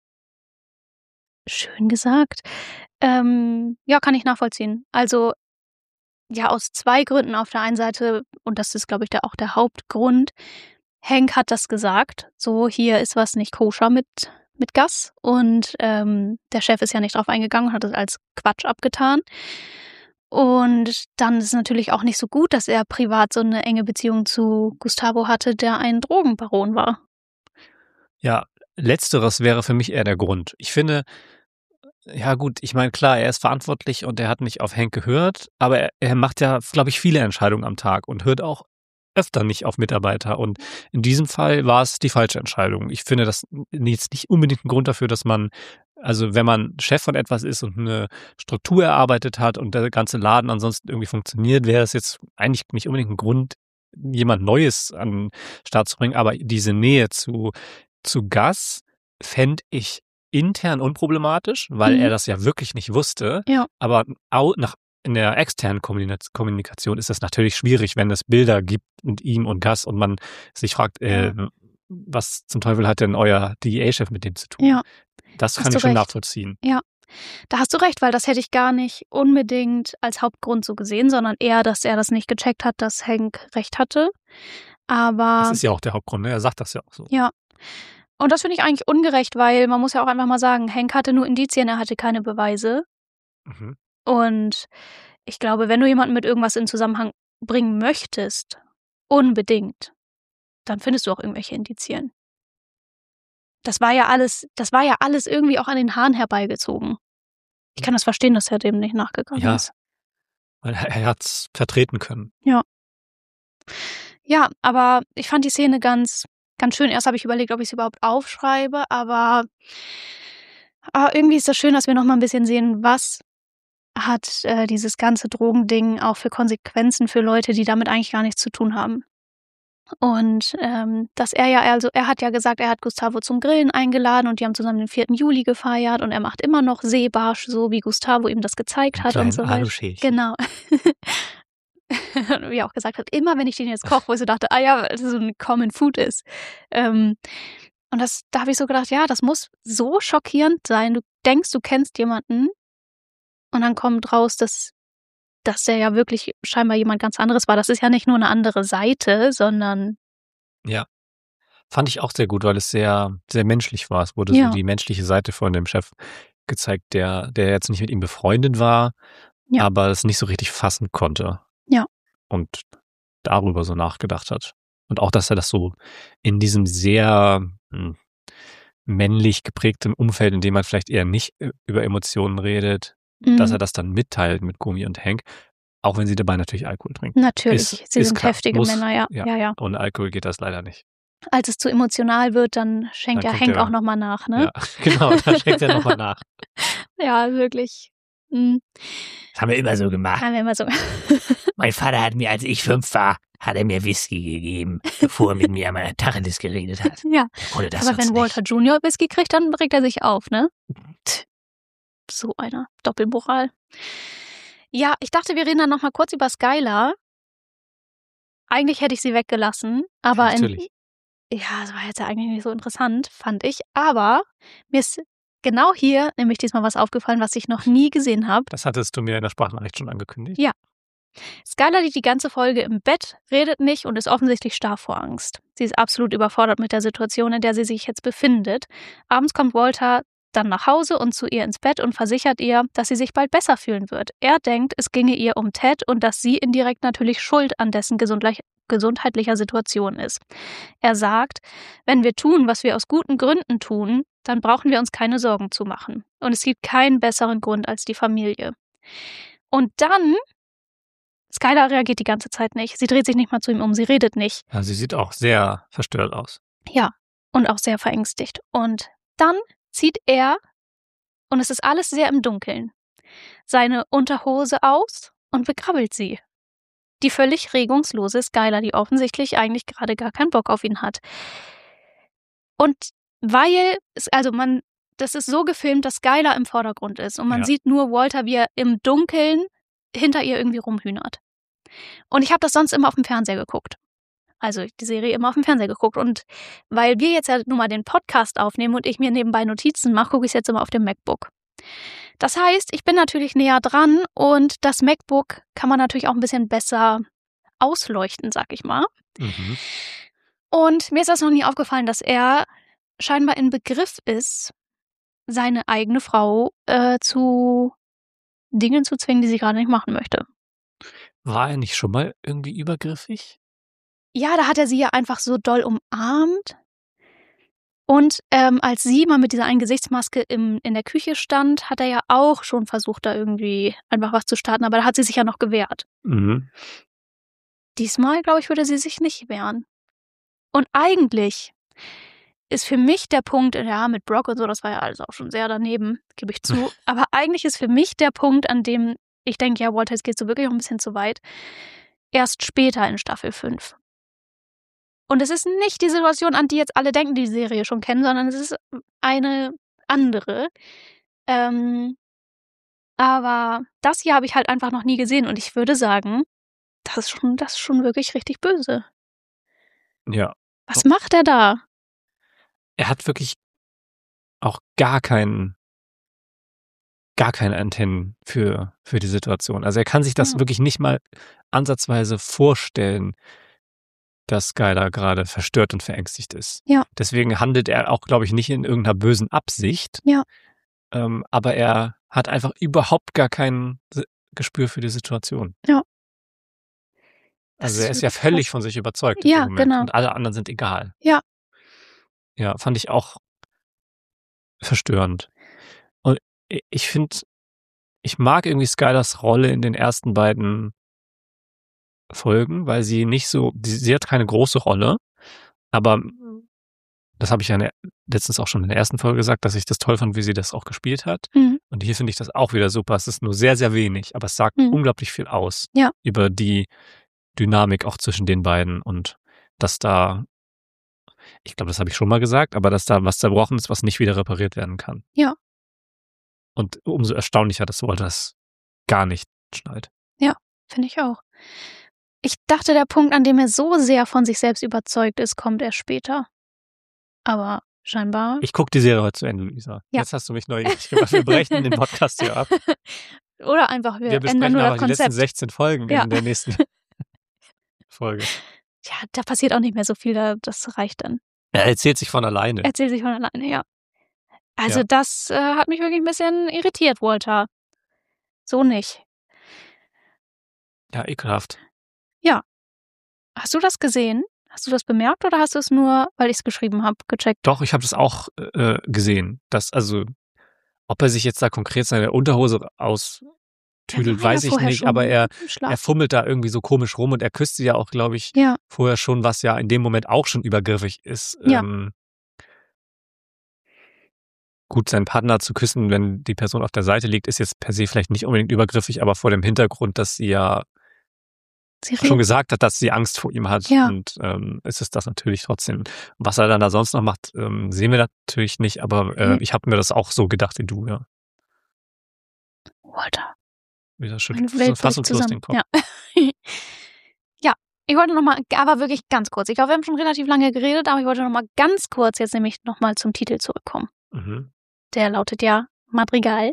Schön gesagt. Ähm, ja, kann ich nachvollziehen. Also, ja, aus zwei Gründen. Auf der einen Seite, und das ist, glaube ich, der, auch der Hauptgrund, Hank hat das gesagt, so, hier ist was nicht koscher mit, mit Gus. Und ähm, der Chef ist ja nicht drauf eingegangen und hat es als Quatsch abgetan. Und dann ist es natürlich auch nicht so gut, dass er privat so eine enge Beziehung zu Gustavo hatte, der ein Drogenbaron war. Ja, Letzteres wäre für mich eher der Grund. Ich finde, ja gut, ich meine, klar, er ist verantwortlich und er hat nicht auf Hank gehört, aber er, er macht ja, glaube ich, viele Entscheidungen am Tag und hört auch öfter nicht auf Mitarbeiter. Und in diesem Fall war es die falsche Entscheidung. Ich finde das jetzt nicht unbedingt ein Grund dafür, dass man, also wenn man Chef von etwas ist und eine Struktur erarbeitet hat und der ganze Laden ansonsten irgendwie funktioniert, wäre es jetzt eigentlich nicht unbedingt ein Grund, jemand Neues an den Start zu bringen. Aber diese Nähe zu, zu Gus fände ich intern unproblematisch, weil Mhm. er das ja wirklich nicht wusste. Ja. Aber au- nach in der externen Kommunika- Kommunikation ist das natürlich schwierig, wenn es Bilder gibt mit ihm und Gus und man sich fragt, äh, was zum Teufel hat denn euer D E A-Chef mit dem zu tun? Ja, Das hast kann du ich schon recht. nachvollziehen. Da hast du recht, weil das hätte ich gar nicht unbedingt als Hauptgrund so gesehen, sondern eher, dass er das nicht gecheckt hat, dass Hank recht hatte. Aber Das ist ja auch der Hauptgrund, ne? Er sagt das ja auch so. ja. Und das finde ich eigentlich ungerecht, weil man muss ja auch einfach mal sagen, Hank hatte nur Indizien, er hatte keine Beweise. Mhm. Und ich glaube, wenn du jemanden mit irgendwas in Zusammenhang bringen möchtest, unbedingt, dann findest du auch irgendwelche Indizien. Das war ja alles, das war ja alles irgendwie auch an den Haaren herbeigezogen. Ich kann das verstehen, dass er dem nicht nachgegangen Ja. ist. Weil er, er hat es vertreten können. Ja, aber ich fand die Szene ganz, ganz schön. Erst habe ich überlegt, ob ich sie überhaupt aufschreibe, aber ah, irgendwie ist das schön, dass wir noch mal ein bisschen sehen, was hat äh, dieses ganze Drogending auch für Konsequenzen für Leute, die damit eigentlich gar nichts zu tun haben. Und ähm, dass er ja, also er hat ja gesagt, er hat Gustavo zum Grillen eingeladen und die haben zusammen den vierten Juli gefeiert und er macht immer noch Seebarsch, so wie Gustavo ihm das gezeigt Ein hat und kleines so weiter. Aluschälchen. Genau. Wie er auch gesagt hat, immer wenn ich den jetzt koche, wo ich so dachte, ah ja, weil das so ein Common Food ist. Ähm, und das, da habe ich so gedacht, ja, das muss so schockierend sein. Du denkst, du kennst jemanden und dann kommt raus, dass, dass der ja wirklich scheinbar jemand ganz anderes war. Das ist ja nicht nur eine andere Seite, sondern Ja. Fand ich auch sehr gut, weil es sehr, sehr menschlich war. Es wurde Ja. so die menschliche Seite von dem Chef gezeigt, der, der jetzt nicht mit ihm befreundet war, Ja. aber es nicht so richtig fassen konnte. Ja. Und darüber so nachgedacht hat. Und auch, dass er das so in diesem sehr hm, männlich geprägten Umfeld, in dem man vielleicht eher nicht äh, über Emotionen redet, mhm, dass er das dann mitteilt mit Gumi und Hank, auch wenn sie dabei natürlich Alkohol trinken. natürlich, ist- sie ist sind klar, heftige muss, Männer, ja. ja. ja, ja. Ohne Alkohol geht das leider nicht. Als es zu emotional wird, dann schenkt Dann ja kommt Hank der- auch nochmal nach, ne? Ja, genau, da schenkt er nochmal nach. Ja, wirklich. Mhm. Das haben wir immer so gemacht. Haben wir immer so. Mein Vater hat mir, als ich fünf war, hat er mir Whisky gegeben, bevor er mit mir einmal Tacheles geredet hat. Ja. Oder das Aber wenn sonst Walter nicht. Junior Whisky kriegt, dann regt er sich auf, ne? Tch. So einer Doppelmoral. Ja, ich dachte, wir reden dann noch mal kurz über Skylar. Eigentlich hätte ich sie weggelassen, aber in, Natürlich. ja, das war jetzt ja eigentlich nicht so interessant, fand ich. Aber mir ist genau hier nämlich diesmal was aufgefallen, was ich noch nie gesehen habe. Das hattest du mir in der Sprachnachricht schon angekündigt. Ja. Skylar liegt die ganze Folge im Bett, redet nicht und ist offensichtlich starr vor Angst. Sie ist absolut überfordert mit der Situation, in der sie sich jetzt befindet. Abends kommt Walter dann nach Hause und zu ihr ins Bett und versichert ihr, dass sie sich bald besser fühlen wird. Er denkt, es ginge ihr um Ted und dass sie indirekt natürlich schuld an dessen gesundlich- gesundheitlicher Situation ist. Er sagt, wenn wir tun, was wir aus guten Gründen tun, dann brauchen wir uns keine Sorgen zu machen. Und es gibt keinen besseren Grund als die Familie. Und dann, Skylar reagiert die ganze Zeit nicht. Sie dreht sich nicht mal zu ihm um, sie redet nicht. Ja, sie sieht auch sehr verstört aus. Ja, und auch sehr verängstigt. Und dann zieht er, und es ist alles sehr im Dunkeln, seine Unterhose aus und bekrabbelt sie. Die völlig regungslose Skylar, die offensichtlich eigentlich gerade gar keinen Bock auf ihn hat. Und weil, es, also man, das ist so gefilmt, dass Skylar im Vordergrund ist und man Ja. sieht nur Walter, wie er im Dunkeln hinter ihr irgendwie rumhühnert. Und ich habe das sonst immer auf dem Fernseher geguckt. Also die Serie immer auf dem Fernseher geguckt. Und weil wir jetzt ja nun mal den Podcast aufnehmen und ich mir nebenbei Notizen mache, gucke ich es jetzt immer auf dem MacBook. Das heißt, ich bin natürlich näher dran und das MacBook kann man natürlich auch ein bisschen besser ausleuchten, sag ich mal. Mhm. Und mir ist das noch nie aufgefallen, dass er scheinbar in Begriff ist, seine eigene Frau äh, zu Dingen zu zwingen, die sie gerade nicht machen möchte. War er nicht schon mal irgendwie übergriffig? Ja, da hat er sie ja einfach so doll umarmt. Und ähm, als sie mal mit dieser einen Gesichtsmaske im, in der Küche stand, hat er ja auch schon versucht, da irgendwie einfach was zu starten, aber da hat sie sich ja noch gewehrt. Mhm. Diesmal, glaube ich, würde sie sich nicht wehren. Und eigentlich ist für mich der Punkt, ja, mit Brock und so, das war ja alles auch schon sehr daneben, gebe ich zu. Aber eigentlich ist für mich der Punkt, an dem ich denke, ja, Walter, jetzt gehst du wirklich noch ein bisschen zu weit, erst später in Staffel fünf. Und es ist nicht die Situation, an die jetzt alle denken, die die Serie schon kennen, sondern es ist eine andere. Ähm, aber das hier habe ich halt einfach noch nie gesehen und ich würde sagen, das ist schon, das ist schon wirklich richtig böse. Ja. Was macht er da? Er hat wirklich auch gar keinen, gar keine Antennen für, für die Situation. Also er kann sich das Ja. wirklich nicht mal ansatzweise vorstellen, dass Skylar gerade verstört und verängstigt ist. Ja. Deswegen handelt er auch, glaube ich, nicht in irgendeiner bösen Absicht. Ja. Ähm, aber er hat einfach überhaupt gar kein S- Gespür für die Situation. Ja. Also Das er ist ja wirklich völlig krass. von sich überzeugt in Ja, dem Moment. genau. Und alle anderen sind egal. Ja. Ja, fand ich auch verstörend. Und i- ich finde, ich mag irgendwie Skylars Rolle in den ersten beiden Folgen, weil sie nicht so, sie, sie hat keine große Rolle, aber das habe ich ja in der, letztens auch schon in der ersten Folge gesagt, dass ich das toll fand, wie sie das auch gespielt hat. Mhm. Und hier finde ich das auch wieder super. Es ist nur sehr, sehr wenig, aber es sagt Mhm. unglaublich viel aus Ja. über die Dynamik auch zwischen den beiden und dass da, ich glaube, das habe ich schon mal gesagt, aber dass da was zerbrochen ist, was nicht wieder repariert werden kann. Ja. Und umso erstaunlicher, dass Walter das gar nicht schnallt. Finde ich auch. Ich dachte, der Punkt, an dem er so sehr von sich selbst überzeugt ist, kommt erst später. Aber scheinbar. Ich gucke die Serie heute zu Ende, Luisa. Ja. Jetzt hast du mich neugierig gemacht. Wir brechen den Podcast hier ab. Oder einfach, wir, Wir ändern besprechen nur aber das die letzten Konzept. sechzehn Folgen Ja. in der nächsten Folge. Ja, da passiert auch nicht mehr so viel, da- das reicht dann. Er erzählt sich von alleine. Erzählt sich von alleine, ja. Also Ja. das äh, hat mich wirklich ein bisschen irritiert, Walter. So nicht. Ja, ekelhaft. Hast du das gesehen? Hast du das bemerkt oder hast du es nur, weil ich es geschrieben habe, gecheckt? Doch, ich habe das auch äh, gesehen. Dass, also, ob er sich jetzt da konkret seine Unterhose austüdelt, war weiß ja ich vorher nicht, schon aber er, im Schlaf. er fummelt da irgendwie so komisch rum und er küsst sie ja auch, glaube ich, Ja, vorher schon, was ja in dem Moment auch schon übergriffig ist. Ja. Ähm, gut, seinen Partner zu küssen, wenn die Person auf der Seite liegt, ist jetzt per se vielleicht nicht unbedingt übergriffig, aber vor dem Hintergrund, dass sie ja sie schon redet. gesagt hat, dass sie Angst vor ihm hat. Ja. Und ähm, ist es das natürlich trotzdem. Was er dann da sonst noch macht, ähm, sehen wir natürlich nicht, aber äh, Nee. ich habe mir das auch so gedacht wie du, ja. Walter. Wieder Meine schüttelt Welt bricht fassungslos den zusammen. Kopf. Ja. Ja, ich wollte noch mal, aber wirklich ganz kurz. Ich glaube, wir haben schon relativ lange geredet, aber ich wollte noch mal ganz kurz jetzt nämlich noch mal zum Titel zurückkommen. Mhm. Der lautet ja Madrigal.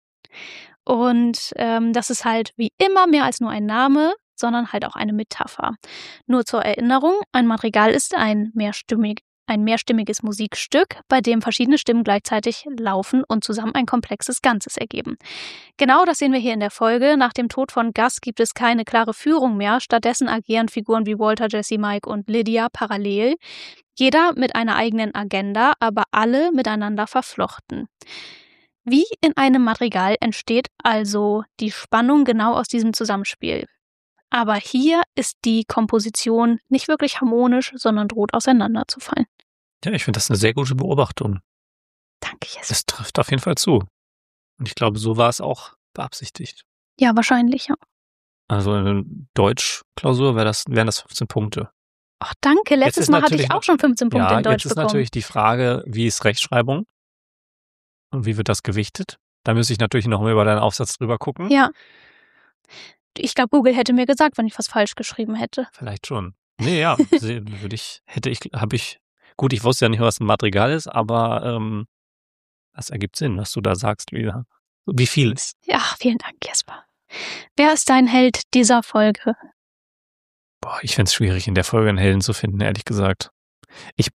Und ähm, das ist halt wie immer mehr als nur ein Name, sondern halt auch eine Metapher. Nur zur Erinnerung, ein Madrigal ist ein mehrstimmig, ein mehrstimmiges Musikstück, bei dem verschiedene Stimmen gleichzeitig laufen und zusammen ein komplexes Ganzes ergeben. Genau das sehen wir hier in der Folge. Nach dem Tod von Gus gibt es keine klare Führung mehr. Stattdessen agieren Figuren wie Walter, Jesse, Mike und Lydia parallel. Jeder mit einer eigenen Agenda, aber alle miteinander verflochten. Wie in einem Madrigal entsteht also die Spannung genau aus diesem Zusammenspiel. Aber hier ist die Komposition nicht wirklich harmonisch, sondern droht auseinanderzufallen. Ja, ich finde das eine sehr gute Beobachtung. Danke, Jess. Das trifft auf jeden Fall zu. Und ich glaube, so war es auch beabsichtigt. Ja, wahrscheinlich, ja. Also in der Deutschklausur wär das, wären das fünfzehn Punkte. Ach, danke. Letztes ist Mal hatte natürlich ich auch noch- schon fünfzehn Punkte Ja, in Deutsch jetzt ist bekommen. natürlich die Frage, wie ist Rechtschreibung? Und wie wird das gewichtet? Da müsste ich natürlich noch mal über deinen Aufsatz drüber gucken. Ja. Ich glaube, Google hätte mir gesagt, wenn ich was falsch geschrieben hätte. Vielleicht schon. Nee, ja, se- würde ich, hätte ich, habe ich, gut, ich wusste ja nicht, was ein Madrigal ist, aber ähm, das ergibt Sinn, was du da sagst, wieder. Wie viel ist? Ja, vielen Dank, Jesper. Wer ist dein Held dieser Folge? Boah, ich find's schwierig, in der Folge einen Helden zu finden, ehrlich gesagt. Ich,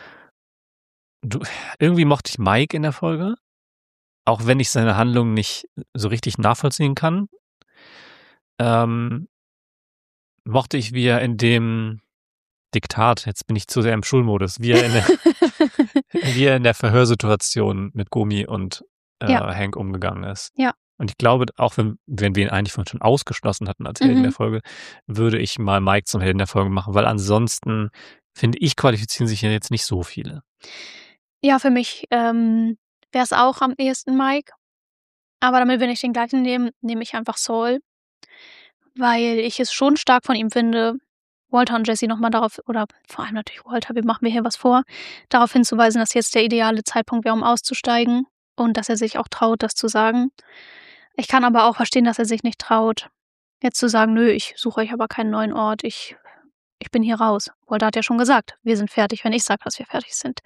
du, irgendwie mochte ich Mike in der Folge, auch wenn ich seine Handlung nicht so richtig nachvollziehen kann. Ähm, mochte ich, wie er in dem Diktat, jetzt bin ich zu sehr im Schulmodus, wie er in der, wie er in der Verhörsituation mit Gomi und äh, Ja. Hank umgegangen ist. Ja. Und ich glaube, auch wenn, wenn wir ihn eigentlich vorhin schon ausgeschlossen hatten als Helden Mhm. der Folge, würde ich mal Mike zum Helden der Folge machen, weil ansonsten, finde ich, qualifizieren sich ja jetzt nicht so viele. Ja, für mich ähm, wäre es auch am ehesten Mike. Aber damit wir nicht den gleichen nehmen, nehme ich einfach Saul. Weil ich es schon stark von ihm finde, Walter und Jesse nochmal darauf, oder vor allem natürlich Walter, wir machen mir hier was vor, darauf hinzuweisen, dass jetzt der ideale Zeitpunkt wäre, um auszusteigen und dass er sich auch traut, das zu sagen. Ich kann aber auch verstehen, dass er sich nicht traut, jetzt zu sagen, nö, ich suche euch aber keinen neuen Ort, ich, ich bin hier raus. Walter hat ja schon gesagt, wir sind fertig, wenn ich sage, dass wir fertig sind.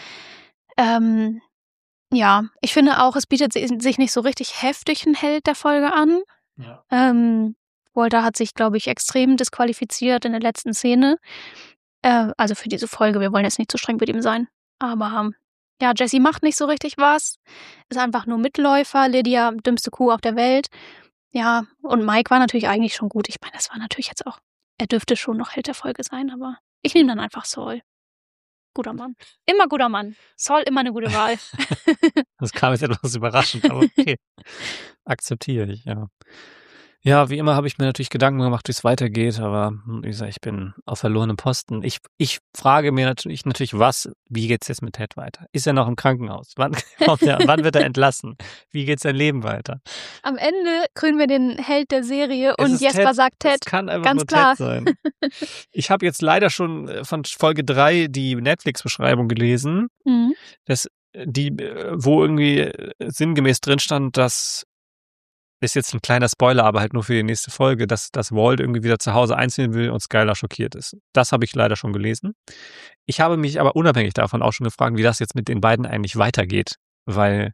Ähm, ja, ich finde auch, es bietet si- sich nicht so richtig heftig ein Held der Folge an. Ja. Ähm, Walter hat sich, glaube ich, extrem disqualifiziert in der letzten Szene. Äh, also für diese Folge, wir wollen jetzt nicht zu streng mit ihm sein. Aber ähm, ja, Jesse macht nicht so richtig was. Ist einfach nur Mitläufer. Lydia, dümmste Kuh auf der Welt. Ja, und Mike war natürlich eigentlich schon gut. Ich meine, das war natürlich jetzt auch, er dürfte schon noch Held der Folge sein, aber ich nehme dann einfach Saul. Guter Mann. Immer guter Mann. Saul immer eine gute Wahl. Das kam jetzt etwas überraschend, aber okay. Akzeptiere ich, ja. Ja, wie immer habe ich mir natürlich Gedanken gemacht, wie es weitergeht, aber hm, wie gesagt, ich bin auf verlorenem Posten. Ich, ich frage mir natürlich, natürlich, was, wie geht's jetzt mit Ted weiter? Ist er noch im Krankenhaus? Wann, kommt er, wann wird er entlassen? Wie geht sein Leben weiter? Am Ende krönen wir den Held der Serie Es und ist Jesper Ted. sagt Es Ted. kann einfach ganz nur klar. Ted sein. Ich habe jetzt leider schon äh, von Folge drei die Netflix-Beschreibung gelesen, Mhm. das, die, äh, wo irgendwie äh, sinngemäß drin stand, dass ist jetzt ein kleiner Spoiler, aber halt nur für die nächste Folge, dass, dass Walt irgendwie wieder zu Hause einziehen will und Skylar schockiert ist. Das habe ich leider schon gelesen. Ich habe mich aber unabhängig davon auch schon gefragt, wie das jetzt mit den beiden eigentlich weitergeht, weil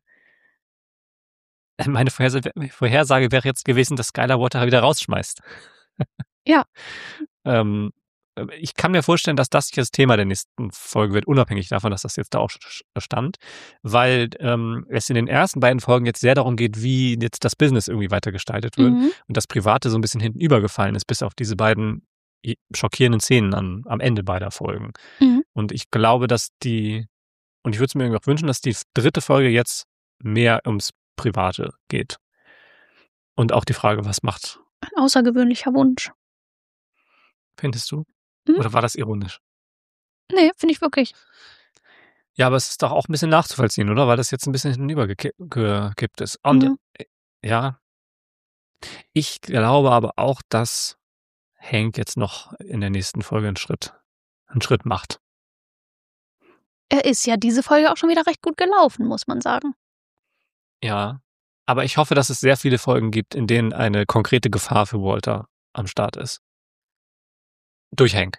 meine Vorhersage, Vorhersage wäre jetzt gewesen, dass Skylar Walter wieder rausschmeißt. Ja. ähm, ich kann mir vorstellen, dass das jetzt Thema der nächsten Folge wird, unabhängig davon, dass das jetzt da auch stand, weil ähm, es in den ersten beiden Folgen jetzt sehr darum geht, wie jetzt das Business irgendwie weitergestaltet wird Mhm. und das Private so ein bisschen hinten übergefallen ist, bis auf diese beiden schockierenden Szenen an, am Ende beider Folgen. Mhm. Und ich glaube, dass die, und ich würde es mir irgendwie auch wünschen, dass die dritte Folge jetzt mehr ums Private geht. Und auch die Frage, was macht, Ein außergewöhnlicher Wunsch. findest du? Mhm. Oder war das ironisch? Nee, finde ich wirklich. Ja, aber es ist doch auch ein bisschen nachzuvollziehen, oder? Weil das jetzt ein bisschen hinübergekippt ist. Und Mhm. äh, ja, ich glaube aber auch, dass Hank jetzt noch in der nächsten Folge einen Schritt, einen Schritt macht. Er ist ja diese Folge auch schon wieder recht gut gelaufen, muss man sagen. Ja, aber ich hoffe, dass es sehr viele Folgen gibt, in denen eine konkrete Gefahr für Walter am Start ist. Durch Hank.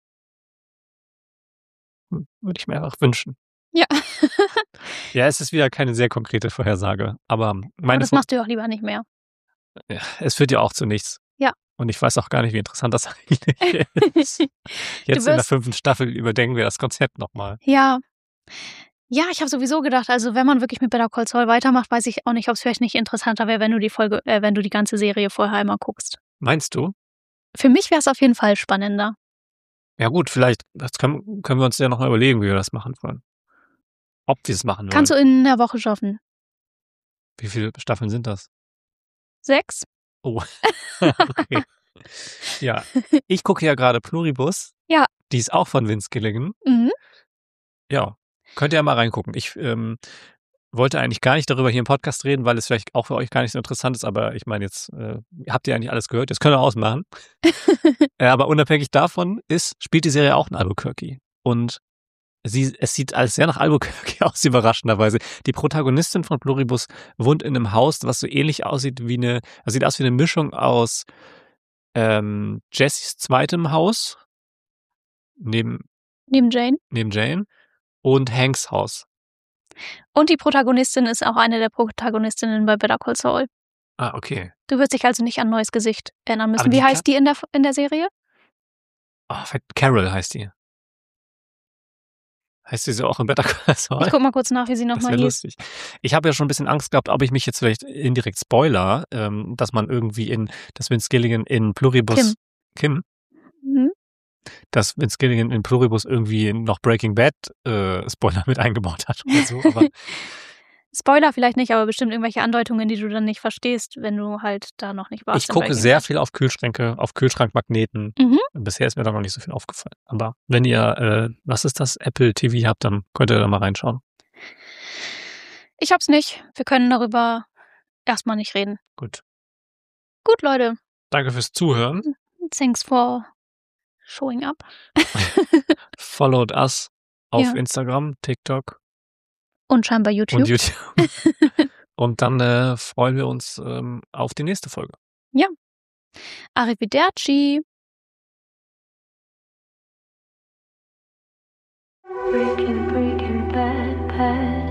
Hm, Würde ich mir einfach wünschen. Ja. Ja, es ist wieder keine sehr konkrete Vorhersage, aber Aber meine das Vor- machst du ja auch lieber nicht mehr. ja, es führt ja auch zu nichts. Ja. Und ich weiß auch gar nicht, wie interessant das eigentlich ist. Jetzt in der wirst- fünften Staffel überdenken wir das Konzept nochmal. Ja. Ja, ich habe sowieso gedacht, also wenn man wirklich mit Better Call Saul weitermacht, weiß ich auch nicht, ob es vielleicht nicht interessanter wäre, wenn du die Folge, äh, wenn du die ganze Serie vorher einmal guckst. Meinst du? Für mich wäre es auf jeden Fall spannender. Ja gut, vielleicht das können, können wir uns ja noch mal überlegen, wie wir das machen wollen. Ob wir es machen wollen. Kannst du in einer Woche schaffen? Wie viele Staffeln sind das? Sechs? Oh, okay. Ja, ich gucke ja gerade Pluribus. Ja. Die ist auch von Vince Gilligan. Mhm. Ja, könnt ihr ja mal reingucken. Ich ähm, wollte eigentlich gar nicht darüber hier im Podcast reden, weil es vielleicht auch für euch gar nicht so interessant ist, aber ich meine, jetzt äh, habt ihr eigentlich alles gehört, jetzt könnt ihr ausmachen. äh, aber unabhängig davon ist, spielt die Serie auch in Albuquerque. Und sie, es sieht alles sehr nach Albuquerque aus, überraschenderweise. Die Protagonistin von Pluribus wohnt in einem Haus, was so ähnlich aussieht wie eine, also sieht aus wie eine Mischung aus ähm, Jessys zweitem Haus, neben, Neben Jane. neben Jane, und Hanks Haus. Und die Protagonistin ist auch eine der Protagonistinnen bei Better Call Saul. Ah, okay. Du wirst dich also nicht an ein neues Gesicht erinnern müssen. Aber die Wie heißt die in der, in der Serie? Oh, Carol heißt die. Heißt sie so auch in Better Call Saul? Ich guck mal kurz nach, wie sie Das nochmal wäre hieß. lustig. Ich habe ja schon ein bisschen Angst gehabt, ob ich mich jetzt vielleicht indirekt spoiler, ähm, dass man irgendwie in, dass Vince Gilligan in Pluribus Kim. Kim? Mhm. dass Vince Gilligan in Pluribus irgendwie noch Breaking Bad äh, Spoiler mit eingebaut hat oder so, aber Spoiler vielleicht nicht, aber bestimmt irgendwelche Andeutungen, die du dann nicht verstehst, wenn du halt da noch nicht warst. ich in gucke Breaking sehr Bad. viel auf Kühlschränke, auf Kühlschrankmagneten. Mhm. Bisher ist mir da noch nicht so viel aufgefallen. Aber wenn ihr, äh, was ist das, Apple T V habt, dann könnt ihr da mal reinschauen. Ich hab's nicht. Wir können darüber erstmal nicht reden. Gut. Gut, Leute. Danke fürs Zuhören. Thanks for showing up. Followed us auf Ja. Instagram, TikTok Und scheinbar YouTube. und YouTube. Und dann äh, freuen wir uns ähm, auf die nächste Folge. Arrivederci. Breaking, breaking bad, bad.